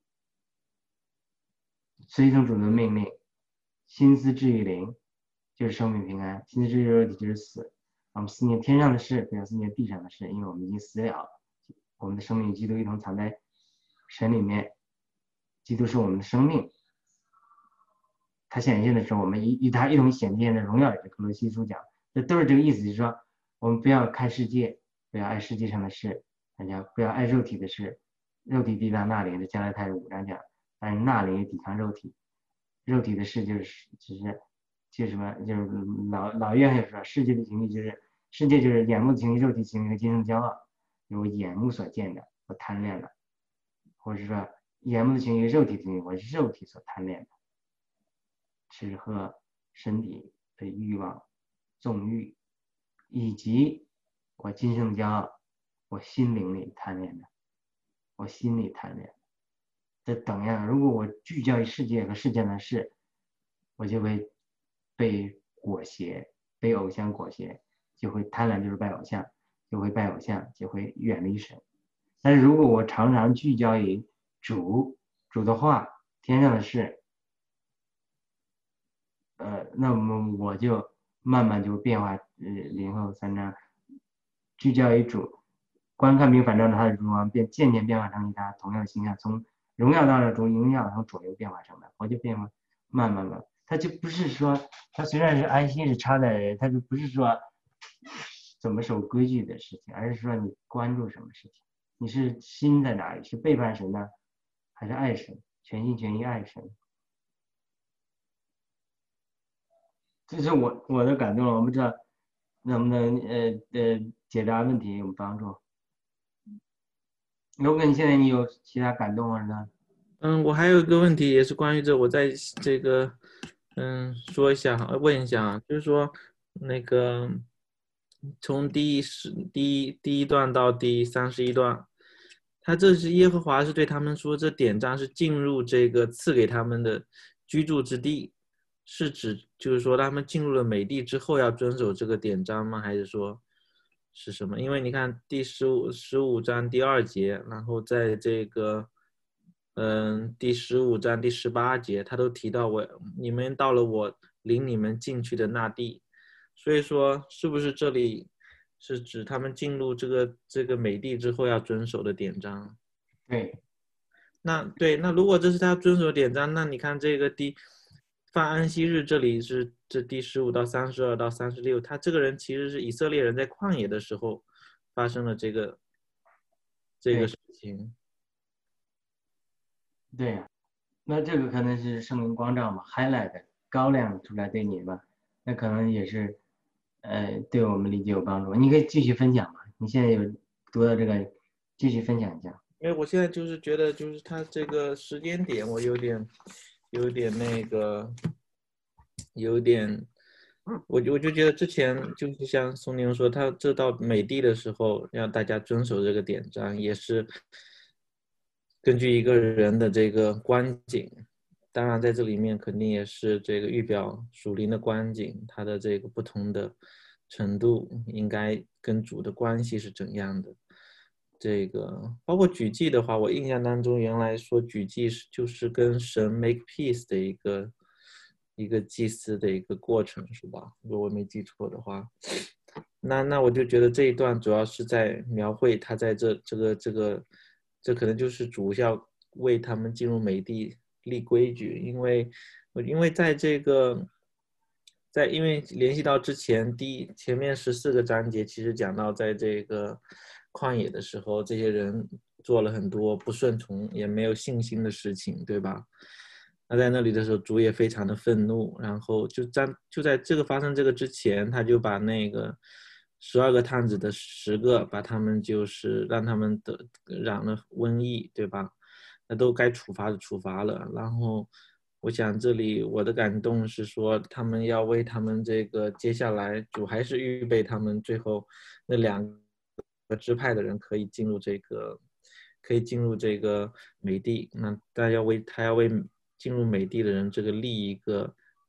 随从主的命令，心思志于灵，就是生命平安；心思志于肉体，就是死。我们思念天上的事，不要思念地上的事，因为我们已经死了，我们的生命与基督一同藏在神里面。基督是我们的生命，他显现的时候，我们与与他一同显现的荣耀，也是克罗西书讲，这都是这个意思，就是说我们不要看世界，不要爱世界上的事，大家不要爱肉体的事，肉体抵挡那灵，这将来他有五章讲，但是那灵也抵抗肉体，肉体的事就是就是就什么就是老老约翰就说，世界的情欲就是世界就是眼目的情欲、肉体情欲和今生骄傲，有眼目所见的我贪恋了，或者是说眼目的情欲、肉体的情欲我是肉体所贪恋的，吃喝身体的欲望、纵欲，以及我今生的骄傲，我心灵里贪恋的，我心里贪恋的。这等样，如果我聚焦于世界和世界的事，我就会被裹挟，被偶像裹挟，就会贪婪，就是拜偶像，就会拜偶像，就会远离神。但是如果我常常聚焦于主主的话，天上的事，呃，那么我就慢慢就变化。呃，零后三章聚焦于主，观看并反照着他的荣光，变渐渐变化成与他同样的形象，从荣耀到了主荣耀，然后左右变化成的，我就变化，慢慢慢，他就不是说，他虽然是安息日差在人，他就不是说怎么守规矩的事情，而是说你关注什么事情，你是心在哪里，是背叛神呢，还是爱神，全心全意爱神？这是我我的感动，我不知道能不能呃呃解答问题有帮助。如果你现在你有其他感动啊呢？ 嗯，我还有一个问题，也是关于这，我在这个嗯说一下，问一下啊，就是说那个从第十第一第一段到第三十一段，他这是耶和华是对他们说，这典章是进入这个赐给他们的居住之地，是指就是说他们进入了美地之后要遵守这个典章吗？还是说是什么？因为你看第十五十五章第二节，然后在这个嗯第十五章第十八节，他都提到我你们到了我领你们进去的那地，所以说是不是这里是指他们进入这个这个美地之后要遵守的典章？ 对， 那对，那如果这是他遵守的典章，那你看这个第犯安息日，这里是这第十五到三十二到三十六，他这个人其实是以色列人在旷野的时候发生了这个这个事情。 对呀、啊，那这个可能是圣灵光照嘛 ，highlight 高亮出来对你嘛，那可能也是呃对我们理解有帮助。你可以继续分享嘛，你现在有读到这个，继续分享一下。 因为我现在就是觉得，就是他这个时间点，我有点有点那个，有点，我就我就觉得之前就是像宋宁说，他这到美地的时候，让大家遵守这个典章，也是根据一个人的这个观景，当然在这里面肯定也是这个预表属灵的观景，它的这个不同的程度，应该跟主的关系是怎样的。这个包括举祭的话，我印象当中原来说举祭是就是跟神 make peace 的一个一个祭祀的一个过程，是吧？如果我没记错的话，那那我就觉得这一段主要是在描绘他在这这个这个这可能就是主要为他们进入美地立规矩，因为因为在这个在因为联系到之前第一前面十四个章节，其实讲到在这个旷野的时候，这些人做了很多不顺从也没有信心的事情，对吧？那在那里的时候，主也非常的愤怒，然后就在就在这个发生这个之前，他就把那个十二个探子的十个，把他们就是让他们得染了瘟疫，对吧？那都该处罚的处罚了。然后我想这里我的感动是说，他们要为他们这个接下来主还是预备他们最后那两个支派的人可以进入这个可以进入这个美地，那大家要为他要为进入美地的人这个立一个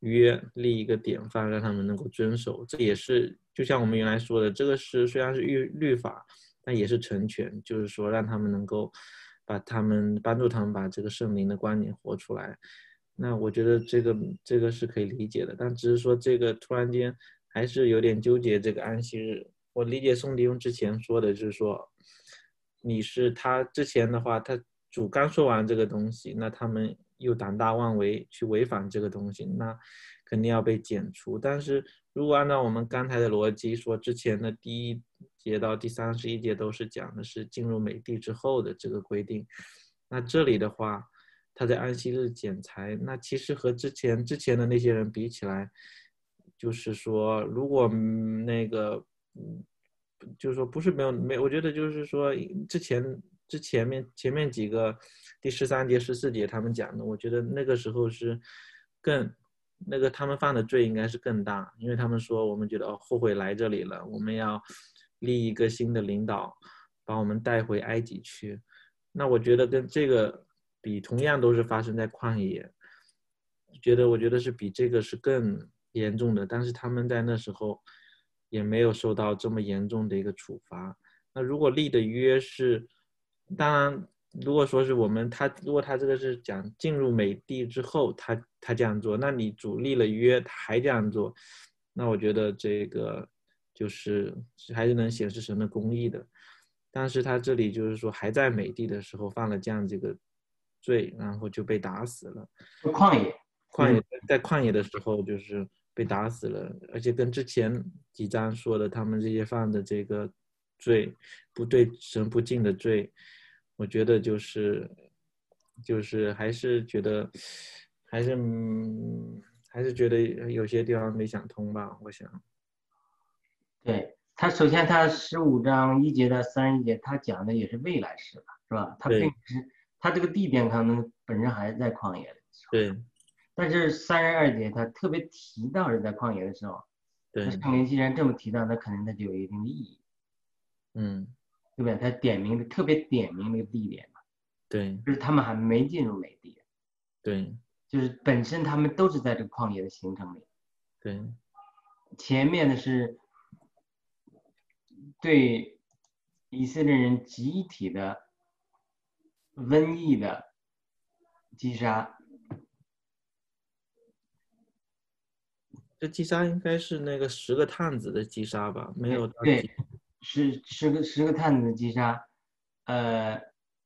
约，立一个典范，让他们能够遵守。这也是就像我们原来说的，这个是虽然是律律法，但也是成全，就是说让他们能够把他们帮助他们把这个圣灵的观念活出来。那我觉得这个这个是可以理解的，但只是说这个突然间还是有点纠结这个安息日。我理解宋弟兄之前说的就是说，你是他之前的话，他主刚说完这个东西，那他们又胆大妄为去违反这个东西，那肯定要被剪除。但是如果按照我们刚才的逻辑说，之前的第一节到第三十一节都是讲的是进入美地之后的这个规定，那这里的话他在安息日剪裁，那其实和之前之前的那些人比起来，就是说如果那个就是说不是没有没我觉得就是说之前之前面前面几个第十三节十四节他们讲的，我觉得那个时候是更那个他们犯的罪应该是更大，因为他们说我们觉得哦后悔来这里了，我们要立一个新的领导把我们带回埃及去。那我觉得跟这个比，同样都是发生在旷野，觉得我觉得是比这个是更严重的，但是他们在那时候也没有受到这么严重的一个处罚。那如果立的约是，当然如果说是我们他如果他这个是讲进入美地之后他他这样做，那你主立了约他还这样做，那我觉得这个就是还是能显示神的公义的。但是他这里就是说还在美地的时候犯了这样这个罪，然后就被打死了。 旷野旷野在旷野的时候就是被打死了，而且跟之前几章说的他们这些犯的这个罪，不对神不敬的罪，我觉得就是就是还是觉得还是、嗯、还是觉得有些地方没想通吧，我想。 对，他首先他十五章一节到三十一节，他讲的也是未来式吧，是吧？他并不是他这个地点可能本身还是在旷野的时候，对。但是三十二节他特别提到是在旷野的时候， 对。 圣灵既然这么提到，那可能他就有一定的意义， 嗯， 对不对？他点名的特别点名那个地点嘛， 对， 就是他们还没进入美地， 对， 就是本身他们都是在这个旷野的行程里， 对， 前面的是对以色列人集体的瘟疫的击杀。 这击杀应该是那个十个探子的击杀吧？没有到对，十十个十个探子的击杀，呃，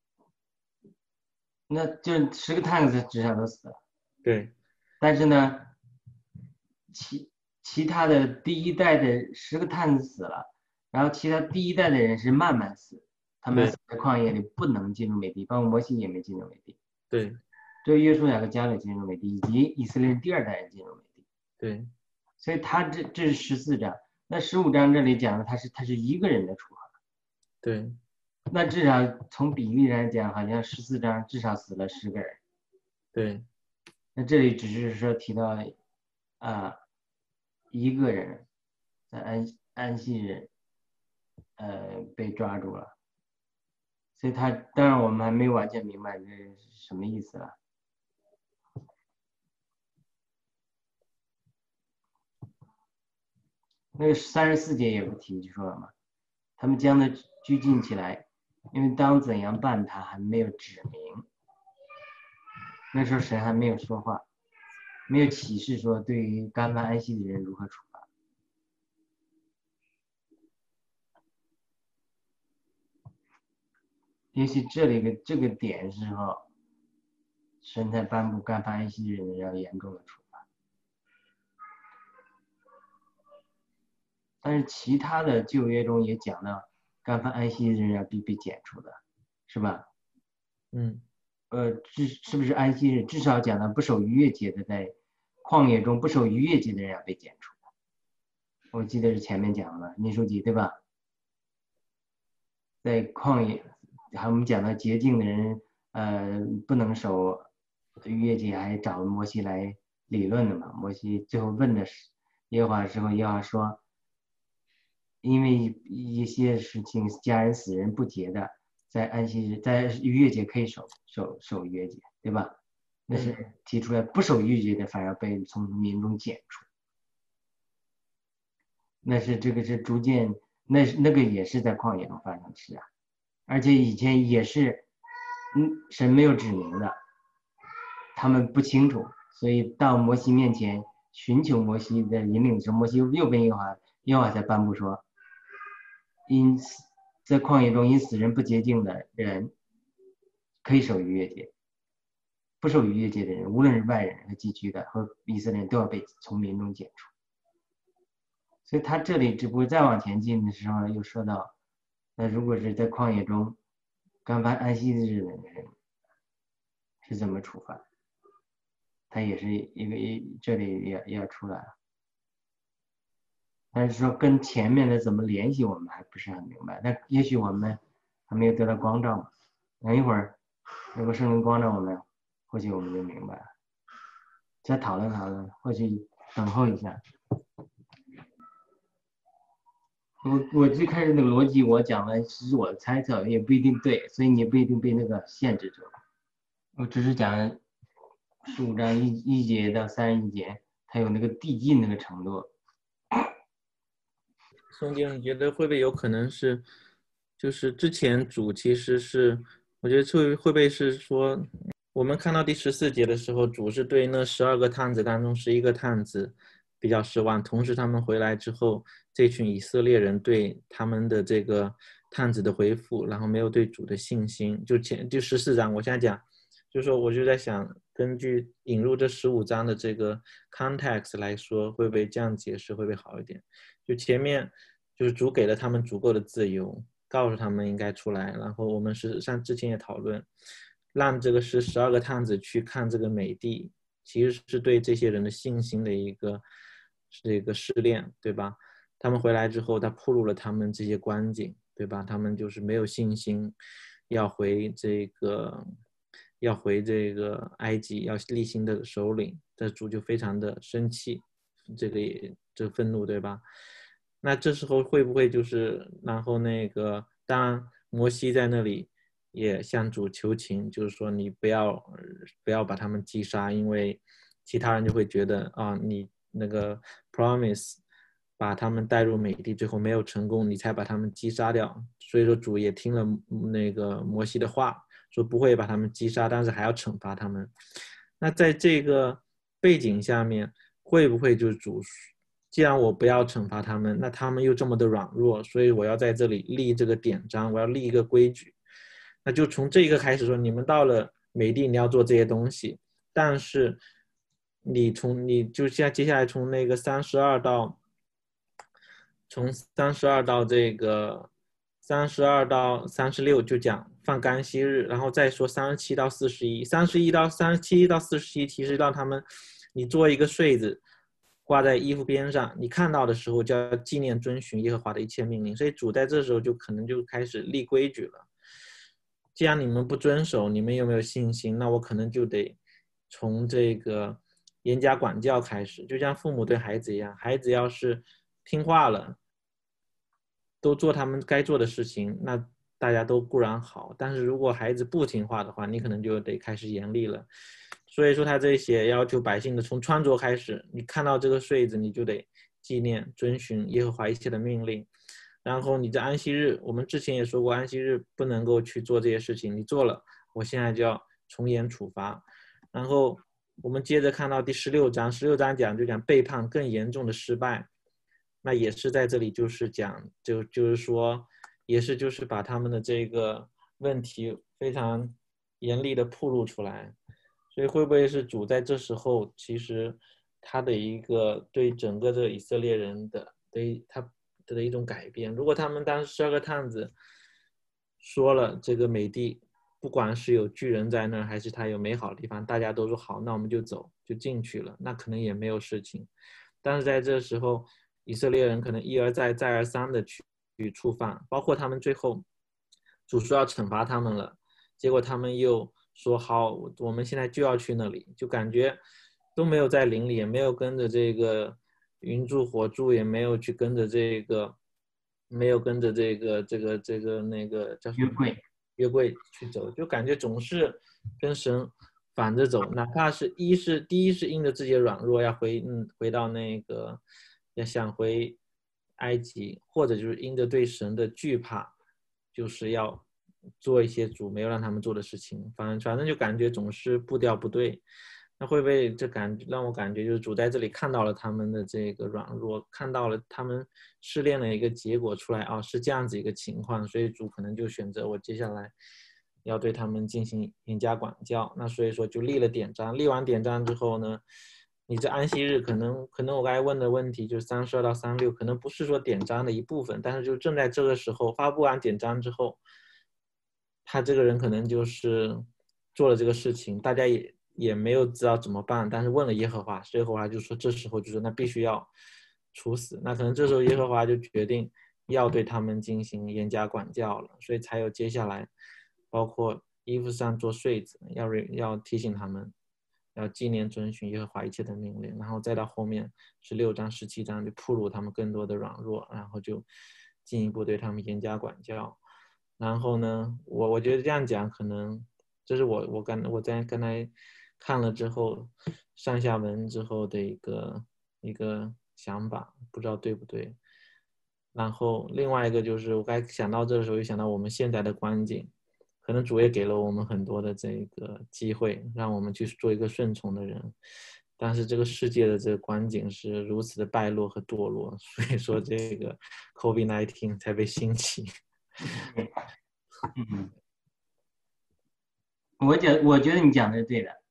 那就十个探子至少都死了。 对， 但是呢，其其他的第一代的十个探子死了，然后其他第一代的人是慢慢死，他们死在旷野里不能进入美地，包括摩西也没进入美地。 对， 只有约书亚和迦勒进入美地，以及以色列第二代人进入美地。 对。 所以他这这是十四章，那十五章这里讲的他是他是一个人的处罚。 对。 那至少从比例来讲，好像十四章至少死了十个人。 对。 那这里只是说提到啊、呃、一个人在安安息日呃被抓住了，所以他当然我们还没完全明白这是什么意思了。那个三十四节也不提就说了嘛，他们将他拘禁起来，因为当怎样办他还没有指明，那时候神还没有说话，没有启示说对于干犯安息的人如何处罚。也许这里的这个点时候，神才颁布干犯安息的人要严重的处罚。但是其他的旧约中也讲到，干犯安息的人要必被剪除的，是吧？ 嗯。 呃，至是不是安息日？至少讲到不守逾越节的，在旷野中不守逾越节的人要被剪除的。我记得是前面讲了民数记，对吧？在旷野，还我们讲到洁净的人，呃，不能守逾越节，还找摩西来理论的嘛。摩西最后问的是耶和华的时候，耶和华说，因为一些事情家人死人不洁的，在安息日在逾越节可以守守守逾越节，对吧？ 那是提出来不守逾节的，反而被从民中剪除。那是这个是逐渐，那是那个也是在旷野中发生的事啊，而且以前也是，嗯，神没有指明的，他们不清楚，所以到摩西面前寻求摩西的引领的时候，摩西又跟耶和华耶和华才颁布说，因此在旷野中因死人不洁净的人可以守逾越节，不守逾越节的人，无论是外人和寄居的和以色列人，都要被从民中剪除。所以他这里只不过再往前进的时候呢，又说到，那如果是在旷野中干犯安息日的人是怎么处罚？他也是一个一这里也也要出来了，但是说跟前面的怎么联系，我们还不是很明白。但也许我们还没有得到光照嘛，等一会儿如果圣灵光照我们，或许我们就明白了。再讨论讨论，或许等候一下。我我最开始那个逻辑我讲的是我的猜测，也不一定对，所以你不一定被那个限制住。我只是讲十五章一一节到三十一节，它有那个递进那个程度。 宋经，你觉得会不会有可能是，就是之前主其实是，我觉得会会不会是说，我们看到第十四节的时候，主是对那十二个探子当中十一个探子比较失望，同时他们回来之后，这群以色列人对他们的这个探子的回复，然后没有对主的信心，就前就十四章，我现在讲，就是说我就在想，根据引入这十五章的这个 context 来说，会不会这样解释会不会好一点？就前面就是主给了他们足够的自由，告诉他们应该出来，然后我们是像之前也讨论，让这个是十二个探子去看这个美地，其实是对这些人的信心的一个这个试炼，对吧？他们回来之后，他暴露了他们这些光景，对吧？他们就是没有信心，要回这个，要回这个埃及，要立新的首领，这主就非常的生气，这个也这个愤怒，对吧？那这时候会不会就是，然后那个，当然摩西在那里也向主求情，就是说你不要不要把他们击杀，因为其他人就会觉得啊，你那个 promise 把他们带入美地，最后没有成功，你才把他们击杀掉。所以说主也听了那个摩西的话，说不会把他们击杀，但是还要惩罚他们。那在这个背景下面，会不会就是主，既然我不要惩罚他们，那他们又这么的软弱，所以我要在这里立这个典章，我要立一个规矩。那就从这个开始说，你们到了美地，你要做这些东西，但是你从你就现在接下来从那个三十二到从三十二到这个三十二到三十六就讲放干息日，然后再说三十七到四十一，三十一到三十七到四十一，其实让他们你做一个穗子挂在衣服边上，你看到的时候就要纪念遵循耶和华的一切命令，所以主在这时候就可能就开始立规矩了。既然你们不遵守，你们有没有信心？那我可能就得从这个严加管教开始，就像父母对孩子一样，孩子要是听话了，都做他们该做的事情，那大家都固然好，但是如果孩子不听话的话，你可能就得开始严厉了。所以说他这些要求百姓的，从穿着开始，你看到这个穗子，你就得纪念遵循耶和华一切的命令。然后你在安息日，我们之前也说过，安息日不能够去做这些事情，你做了，我现在就要从严处罚。然后我们接着看到第十六章，十六章讲就讲背叛更严重的失败，那也是在这里就是讲就就是说，也是就是把他们的这个问题非常严厉的暴露出来。所以会不会是主在这时候，其实他的一个对整个这个以色列人的对他的一种改变？如果他们当时十二个探子说了这个美地，不管是有巨人在那儿，还是他有美好的地方，大家都说好，那我们就走，就进去了，那可能也没有事情。但是在这时候，以色列人可能一而再再而三的去去触犯，包括他们最后主说要惩罚他们了，结果他们又说好，我们现在就要去那里，就感觉都没有在灵里，也没有跟着这个云柱火柱，也没有去跟着这个，没有跟着这个这个这个那个叫什么约柜约柜去走，就感觉总是跟神反着走，哪怕是一是第一是因着自己的软弱要回嗯回到那个要想回埃及，或者就是因着对神的惧怕，就是要做一些主没有让他们做的事情，反正反正就感觉总是步调不对。那会不会这感让我感觉就是主在这里看到了他们的这个软弱，看到了他们试炼的一个结果出来啊，是这样子一个情况，所以主可能就选择我接下来要对他们进行严加管教。那所以说就立了典章，立完典章之后呢，你这安息日可能可能我刚才问的问题就是三十二到三十六，可能不是说典章的一部分，但是就正在这个时候发布完典章之后，他这个人可能就是做了这个事情，大家也也没有知道怎么办，但是问了耶和华，耶和华就说这时候就说那必须要处死，那可能这时候耶和华就决定要对他们进行严加管教了，所以才有接下来包括衣服上做穗子，要要提醒他们要纪念遵循耶和华一切的命令，然后再到后面十六章十七章就暴露他们更多的软弱，然后就进一步对他们严加管教。然后呢，我我觉得这样讲可能这是我我刚我在刚才看了之后上下文之后的一个一个想法，不知道对不对。然后另外一个就是我刚才想到这个时候又想到我们现在的光景，可能主也给了我们很多的这个机会，让我们去做一个顺从的人，但是这个世界的这个光景是如此的败落和堕落，所以说这个 COVID 十九 才被兴起。 嗯，我觉我觉得你讲的是对的。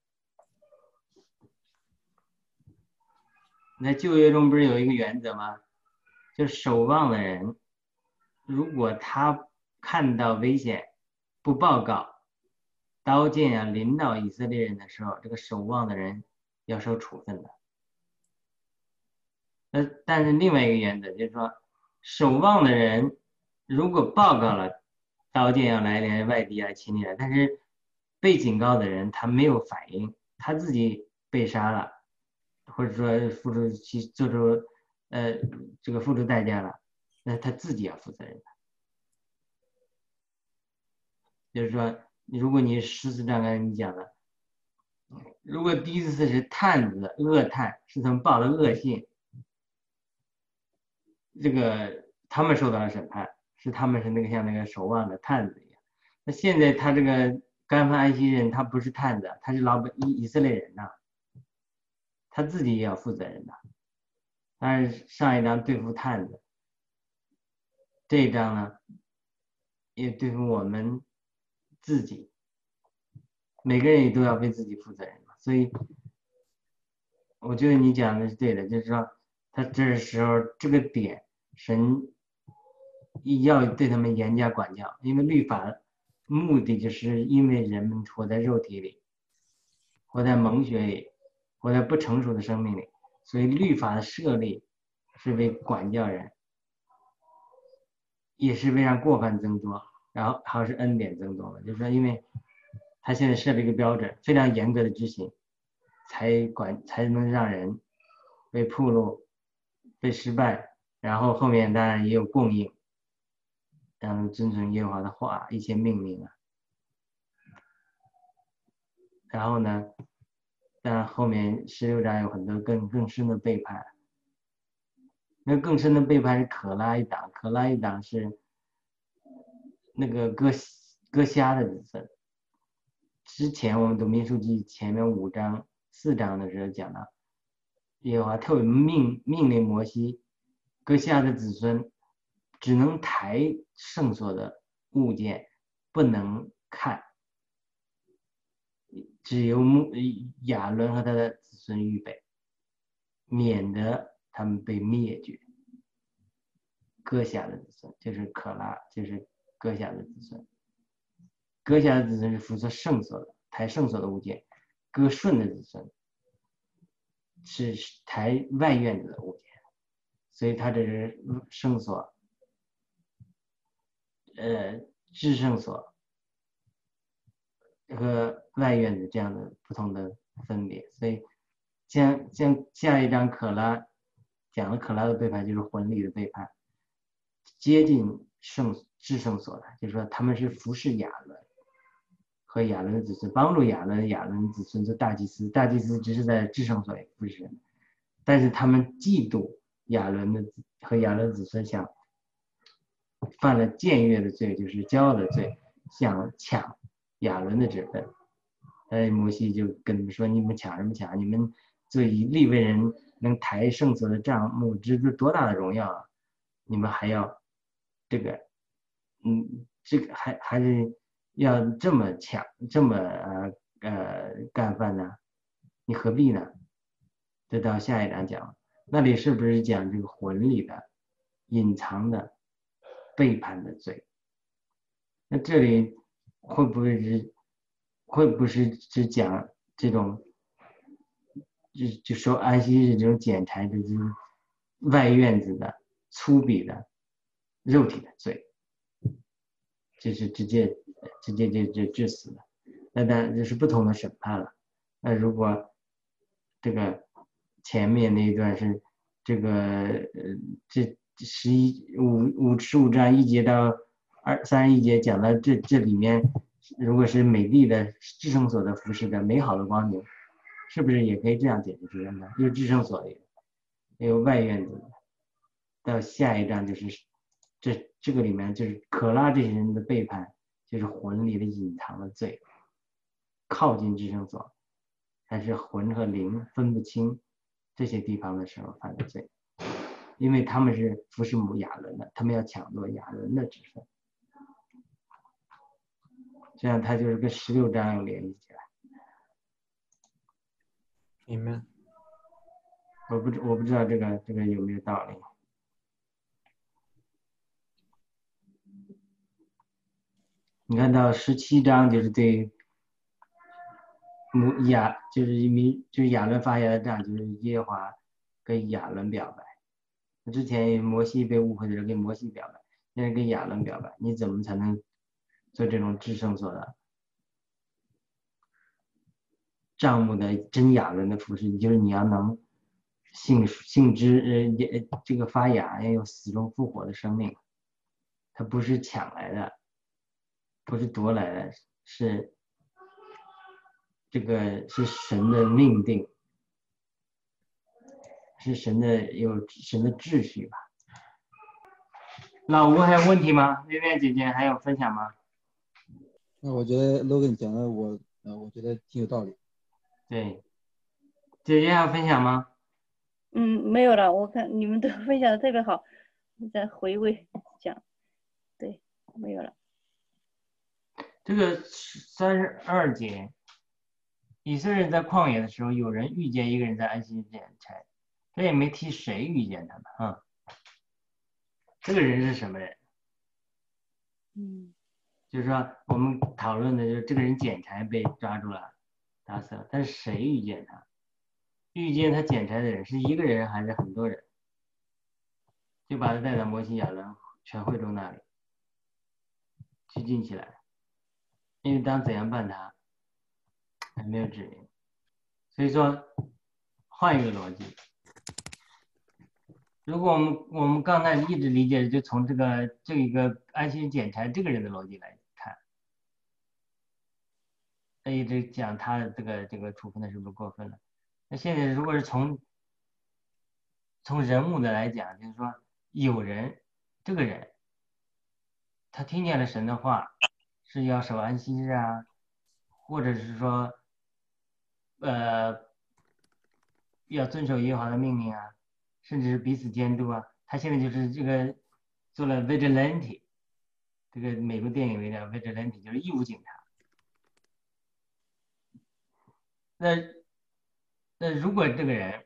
在旧约中不是有一个原则吗？就是守望的人，如果他看到危险不报告，刀剑啊临到以色列人的时候，这个守望的人要受处分的。呃，但是另外一个原则就是说，守望的人如果报告了刀剑要来临，外敌要侵略，但是被警告的人他没有反应，他自己被杀了，或者说付出去做出呃这个付出代价了，那他自己要负责任的。就是说，如果你十四章刚才你讲的，如果第一次是探子恶探，是他们报的恶信，这个他们受到了审判，是他们是那个像那个守望的探子一样。那现在他这个干犯安息人，他不是探子，他是老本以以色列人呐、啊，他自己也要负责任的。但是上一章对付探子，这一章呢也对付我们自己，每个人也都要为自己负责任嘛。所以我觉得你讲的是对的，就是说他这时候这个点神要对他们严加管教，因为律法目的就是因为人们活在肉体里，活在蒙血里，活在不成熟的生命里，所以律法的设立是为管教人，也是为让过犯增多，然后还是恩典增多嘛。就是说因为他现在设立一个标准，非常严格的执行，才管才能让人被暴露被失败，然后后面当然也有供应，让人遵从耶和华的话一些命令啊。然后呢，当然后面十六章有很多更更深的背叛，那更深的背叛是可拉一党，可拉一党是那个哥哥瞎的子孙。之前我们读民数记前面五章四章的时候讲到，耶和华特别命命令摩西，哥瞎的子孙只能抬圣所的物件，不能看，只由亚伦和他的子孙预备，免得他们被灭绝。哥瞎的子孙就是可拉，就是哥瞎的子孙。哥瞎的子孙是负责圣所的，抬圣所的物件；哥顺的子孙是抬外院子的物件。所以他这是圣所，呃，至圣所和外院子这样的不同的分别。所以像像下一章可拉讲了可拉的背叛就是魂里的背叛，接近圣至圣所的，就是说他们是服侍亚伦， 和亚伦的子孙，帮助亚伦，亚伦的子孙做大祭司，大祭司只是在至圣所里服侍，但是他们嫉妒亚伦的和亚伦的子孙，想犯了僭越的罪，就是骄傲的罪，想抢亚伦的职分。哎，摩西就跟他们说：“你们抢什么抢？你们作为利未人能抬圣所的帐幕，这是多大的荣耀啊！你们还要这个，嗯，这个还还是要这么抢，这么呃呃干饭呢？你何必呢？”这到下一章讲，那里是不是讲这个魂里的隐藏的背叛的罪？那这里会不会是？会不会是只讲这种，就就说安息日这种剪裁的，就是外院子的粗鄙的肉体的罪，就是直接直接就就致死了。那当然这是不同的审判了。那如果这个前面那一段是这个呃这十一五五十五章一节到二三十一节讲到这这里面。如果是美丽的至圣所的服饰的美好的光景，是不是也可以这样解释出来呢？就是至圣所里也有外院子的。到下一章就是这这个里面就是可拉这些人的背叛，就是魂里的隐藏的罪，靠近至圣所，还是魂和灵分不清这些地方的时候犯的罪，因为他们是服侍母亚伦的，他们要抢夺亚伦的职分。这样它就是跟十六章有联系起来。 明白。 我不知我不知道这个这个有没有道理。你看到十七章就是对母亚就是民就是亚伦发言的仗，就是耶和华跟亚伦表白。之前摩西被误会的时候跟摩西表白，现在跟亚伦表白，你怎么才能做这种至圣所的帐幕的真亚伦的服饰？就是你要能信信之呃这个发芽，要有死中复活的生命，它不是抢来的，不是夺来的，是这个是神的命定，是神的有神的秩序吧。老吴还有问题吗？薇薇姐姐还有分享吗？ 那我觉得 Logan 讲的我呃我觉得挺有道理。 对，姐姐还有分享吗？ 嗯，没有了。我看你们都分享的特别好，再回味讲。对，没有了。 这个三十二节，以色列人在旷野的时候，有人遇见一个人在安息日剪柴，这也没提谁遇见他们啊。这个人是什么人？ 嗯， 就是说我们讨论的就是这个人剪柴被抓住了，打死了，但是谁遇见他？遇见他剪柴的人是一个人还是很多人？就把他带到摩西亚伦全会中那里拘禁起来，因为当怎样办他还没有指明。所以说换一个逻辑，如果我们我们刚才一直理解的就从这个这一个安息日剪柴这个人的逻辑来看，他一直讲他的这个这个处分的是不是过分了？那现在如果是从从人物的来讲，就是说有人这个人他听见了神的话，是要守安息日啊，或者是说呃要遵守耶和华的命令啊，甚至是彼此监督啊。他现在就是这个做了 vigilante， 这个美国电影里的 vigilante 就是义务警察。那那如果这个人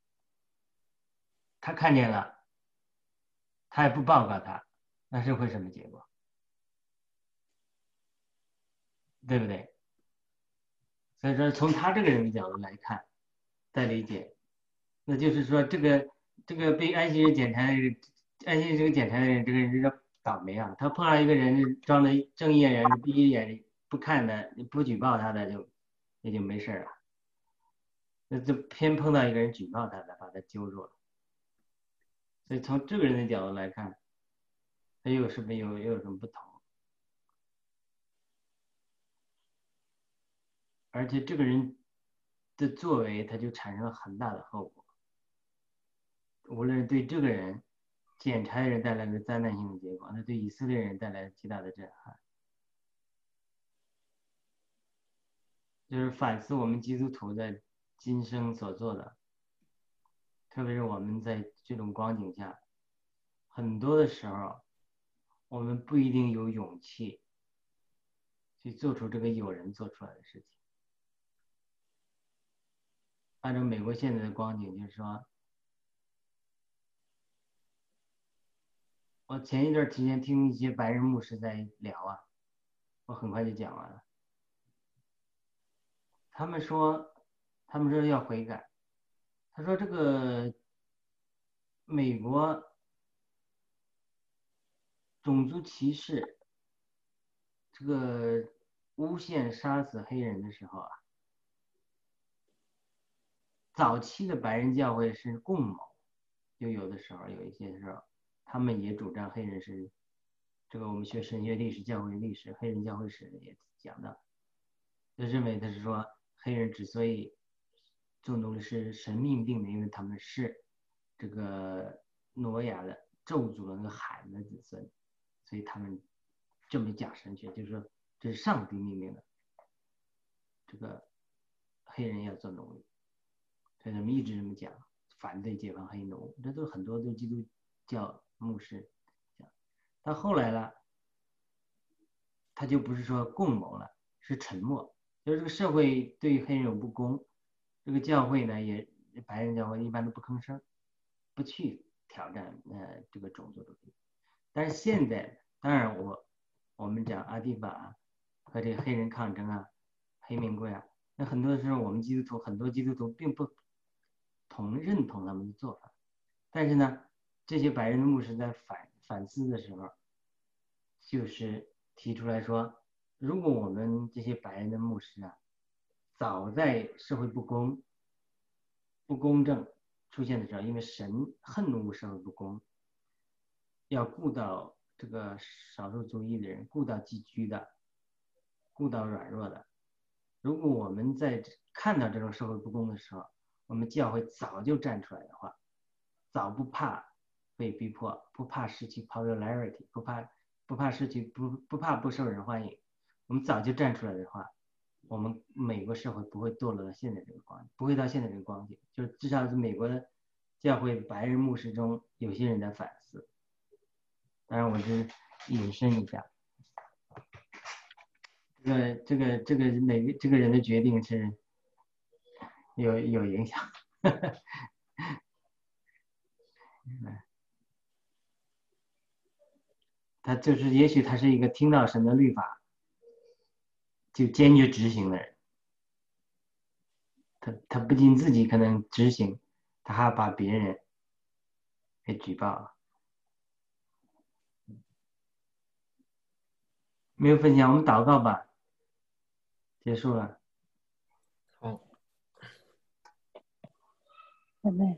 他看见了，他也不报告他，那是会什么结果？对不对？所以说从他这个人的角度来看，再理解，那就是说这个这个被安息日检查的安息日这个检查的人，这个人是倒霉啊！他碰上一个人装的正义人，第一眼不看的，不举报他的就也就没事了。那就偏碰到一个人举报他的，把他揪住了。所以从这个人的角度来看，他又是不是有又有什么不同？ 而且这个人的作为，他就产生了很大的后果。无论是对这个人、检查人带来的灾难性的结果，那对以色列人带来了极大的震撼。就是反思我们基督徒在今生所做的，特别是我们在这种光景下，很多的时候，我们不一定有勇气去做出这个有人做出来的事情。按照美国现在的光景，就是说，我前一段时间听一些白人牧师在聊啊，我很快就讲完了。他们说，他们说要悔改。他说这个美国种族歧视，这个诬陷杀死黑人的时候啊，早期的白人教会是共谋，就有的时候有一些时候，他们也主张黑人是这个我们学神学历史、教会历史、黑人教会史也讲到，就认为他是说黑人之所以做奴隶是神命定的，因为他们是这个挪亚的咒诅的那个海的子孙，所以他们这么讲神学，就是说这是上帝命令的，这个黑人要做奴隶，所以他们一直这么讲，反对解放黑奴，这都很多都基督教牧师讲。到后来了，他就不是说共谋了，是沉默，就是这个社会对黑人有不公，这个教会呢也白人教会一般都不吭声，不去挑战呃这个种族主义。但是现在当然我我们讲阿蒂法和这个黑人抗争啊、黑名贵啊，那很多时候我们基督徒很多基督徒并不同认同他们的做法，但是呢，这些白人的牧师在反反思的时候，就是提出来说，如果我们这些白人的牧师啊，早在社会不公、不公正出现的时候，因为神恨恶社会不公，要顾到这个少数族裔的人，顾到寄居的，顾到软弱的。如果我们在看到这种社会不公的时候，我们教会早就站出来的话，早不怕被逼迫，不怕失去 popularity， 不怕不怕失去不不怕不受人欢迎，我们早就站出来的话，我们美国社会不会堕落到现在这个光景，不会到现在这个光景，就至少是美国的教会白人牧师中有些人在反思。当然我是引申一下，这个这个这个每个这个人的决定是有有影响。他就是也许他是一个听到神的律法就坚决执行的人，他他不仅自己可能执行，他还把别人给举报了。没有分享，我们祷告吧。结束了。 好。 阿门。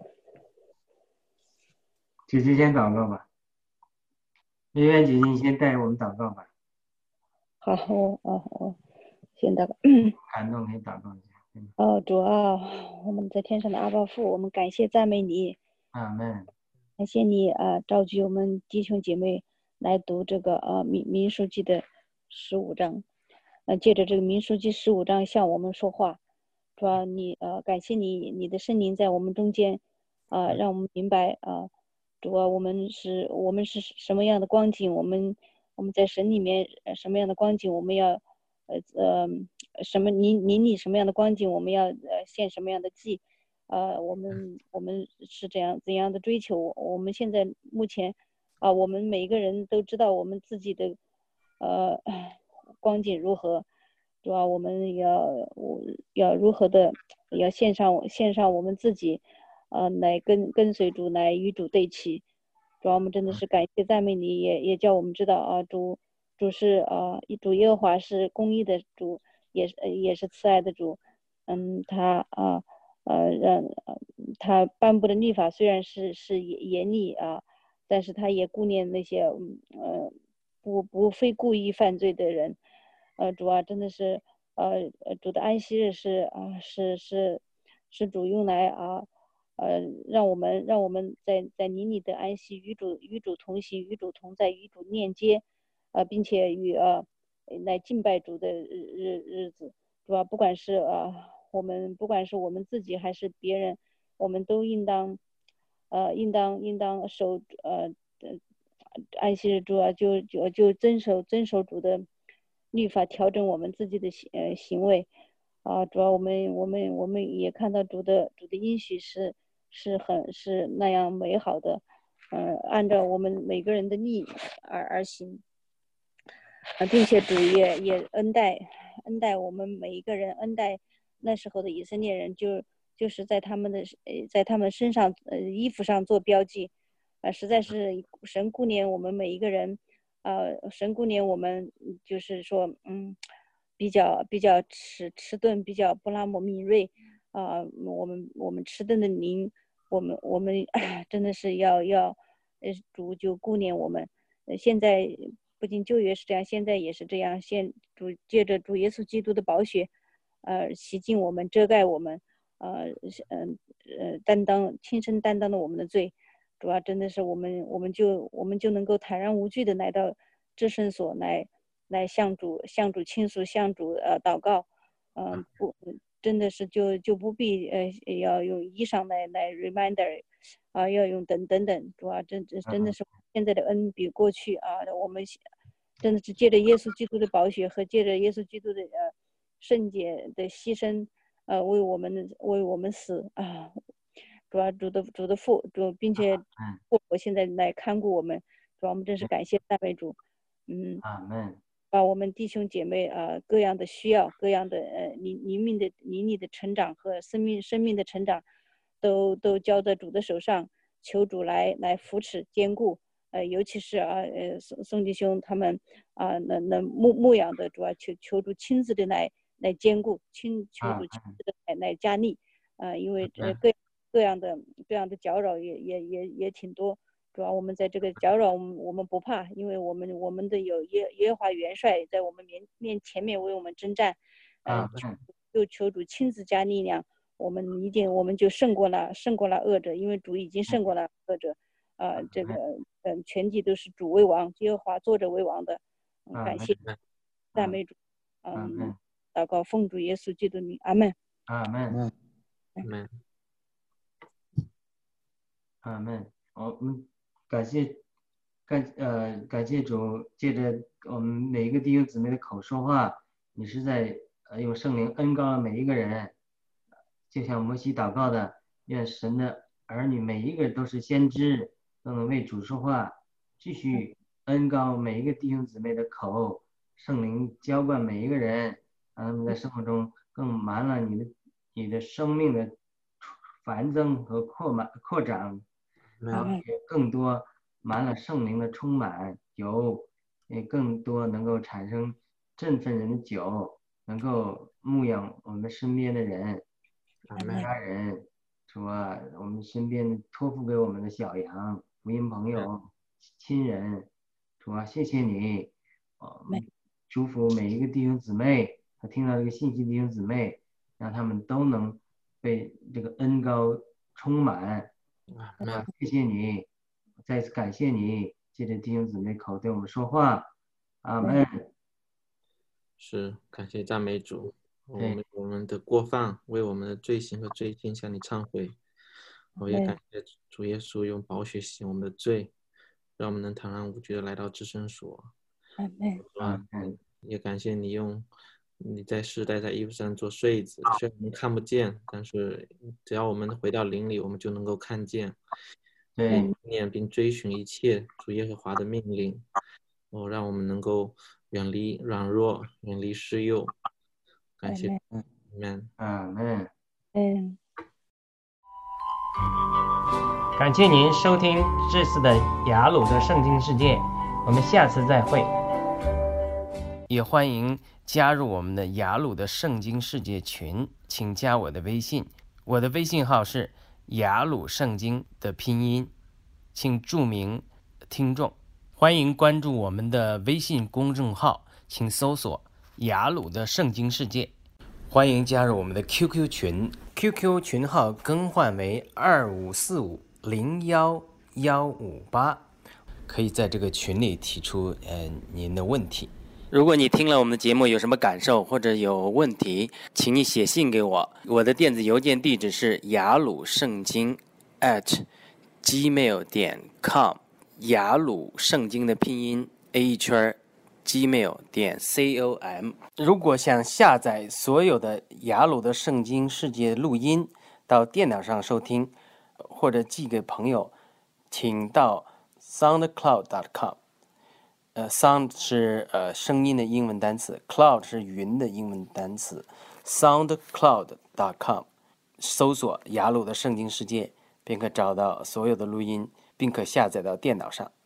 姐姐先祷告吧。薇薇姐姐，你先带我们祷告吧。 好，我哦哦，先祷告。 感动可以祷告一下。 哦，主啊，我们在天上的阿爸父，我们感谢赞美你。 阿门。 感谢你啊，召集我们弟兄姐妹来读这个啊民民数记的十五章，呃，借着这个民数记十五章向我们说话。主啊，你呃，感谢你，你的圣灵在我们中间，啊，让我们明白啊，主啊，我们是我们是什么样的光景，我们我们在神里面呃什么样的光景，我们要呃呃什么您您你什么样的光景，我们要呃献什么样的祭。呃，我们我们是这样怎样的追求？我们现在目前啊、呃，我们每一个人都知道我们自己的呃光景如何，主要我们要我要如何的要献上献上我们自己，呃，来跟跟随主，来与主对齐。主要我们真的是感谢赞美你，也也叫我们知道啊，主主是啊，主耶和华是公义的主，也是也是慈爱的主，嗯，他啊。呃，让呃他颁布的律法虽然是是严严厉啊，但是他也顾念那些呃不不非故意犯罪的人，呃，主啊，真的是呃呃主的安息日是啊是是是主用来啊呃让我们让我们在在你里的安息，与主与主同行，与主同在，与主链接，呃并且与呃来敬拜主的日日日子，主要不管是呃我们不管是我们自己还是别人，我们都应当呃应当应当守呃安息日，主要就就就遵守遵守主的律法，调整我们自己的行呃行为啊。主要我们我们我们也看到主的主的应许是是很是那样美好的，呃，按照我们每个人的力而而行，啊，并且主也也恩待恩待我们每一个人，恩待那时候的以色列人，就就是在他们的呃在他们身上呃衣服上做标记，啊、呃，实在是神顾念我们每一个人，呃，神顾念我们就是说嗯比较比较迟迟钝，比较不那么敏锐啊、呃，我们我们迟钝的灵，我们我们真的是要要呃主就顾念我们，呃现在。不仅旧约是这样，现在也是这样。现主借着主耶稣基督的宝血，呃，洗净我们，遮盖我们，呃，嗯呃，担当亲身担当了我们的罪。主要真的是我们，我们就我们就能够坦然无惧的来到至圣所来，来向主向主倾诉，向主呃祷告，嗯、呃，不，真的是就就不必呃要用衣裳来来 reminder， 啊、呃，要用等等等。主要真真的是现在的恩比过去啊，我们。真的是借着耶稣基督的宝血和借着耶稣基督的呃圣洁的牺牲，呃为我们为我们死啊，主要主的主的父主，并且我现在来看顾我们，主要我们真是感谢赞美主，嗯， 阿门。 把我们弟兄姐妹啊、呃、各样的需要，各样的呃灵灵命的灵力的成长和生命生命的成长，都都交在主的手上，求主来来扶持坚固。呃，尤其是啊，呃，宋宋弟兄他们啊，那那牧牧养的主要求求主亲自的来来兼顾，亲求主亲自的来来加力，啊，因为呃各各样的各样的搅扰也也也也挺多，主要我们在这个搅扰我们我们不怕，因为我们我们的有耶耶和华元帅在我们面面前面为我们征战，呃，就求主亲自加力量，我们一定我们就胜过了胜过了恶者，因为主已经胜过了恶者。啊、呃，这个嗯，全地都是主为王，耶和华作者为王的，嗯、感谢赞美主，嗯，祷告奉主耶稣基督名，阿门， 阿门， 阿门， 阿门。我们感谢感呃感谢主，借着我们每一个弟兄姊妹的口说话，你是在呃用圣灵恩膏了每一个人，就像摩西祷告的，愿神的儿女每一个人都是先知。都能为主说话，继续恩膏每一个弟兄姊妹的口，圣灵浇灌每一个人，让他们在生活中更满了你的你的生命的繁增和扩满扩长，然后也更多满了圣灵的充满，有也更多能够产生振奋人的酒，能够牧养我们身边的人，家人，主啊，我们身边托付给我们的小羊。福音朋友、亲人，主啊，谢谢你，呃，祝福每一个弟兄姊妹，和听到这个信息弟兄姊妹，让他们都能被这个恩膏充满。啊，谢谢你，再次感谢你，借着弟兄姊妹口对我们说话。阿门。 是，感谢赞美主，我们我们的过犯，为我们的罪行和罪行向你忏悔。我也感谢主耶稣用宝血洗我们的罪，让我们能坦然无惧的来到至圣所。 阿门。也感谢你用你在世代在衣服上做穗子，虽然我们看不见，但是只要我们回到灵里，我们就能够看见。 对， 念并追寻一切主耶和华的命令，哦，让我们能够远离软弱，远离失诱。感谢， 阿门， 阿门。 嗯。 感谢您收听这次的雅鲁的圣经世界，我们下次再会。也欢迎加入我们的雅鲁的圣经世界群，请加我的微信，我的微信号是雅鲁圣经的拼音，请注明听众。欢迎关注我们的微信公众号，请搜索雅鲁的圣经世界，欢迎加入我们的 Q Q 群 ，Q Q 群号更换为二五四五零幺幺五八，可以在这个群里提出呃您的问题。如果你听了我们的节目有什么感受或者有问题，请你写信给我，我的电子邮件地址是雅鲁圣经 at gmail 点 com， 雅鲁圣经的拼音 A 一圈 gmail 点 com。 如果想下载所有的雅鲁的圣经世界录音到电脑上收听，或者寄给朋友，请到 soundcloud 点 com。呃 ，sound 是呃声音的英文单词 ，cloud 是云的英文单词 ，soundcloud 点 com， 搜索雅鲁的圣经世界，便可找到所有的录音，并可下载到电脑上。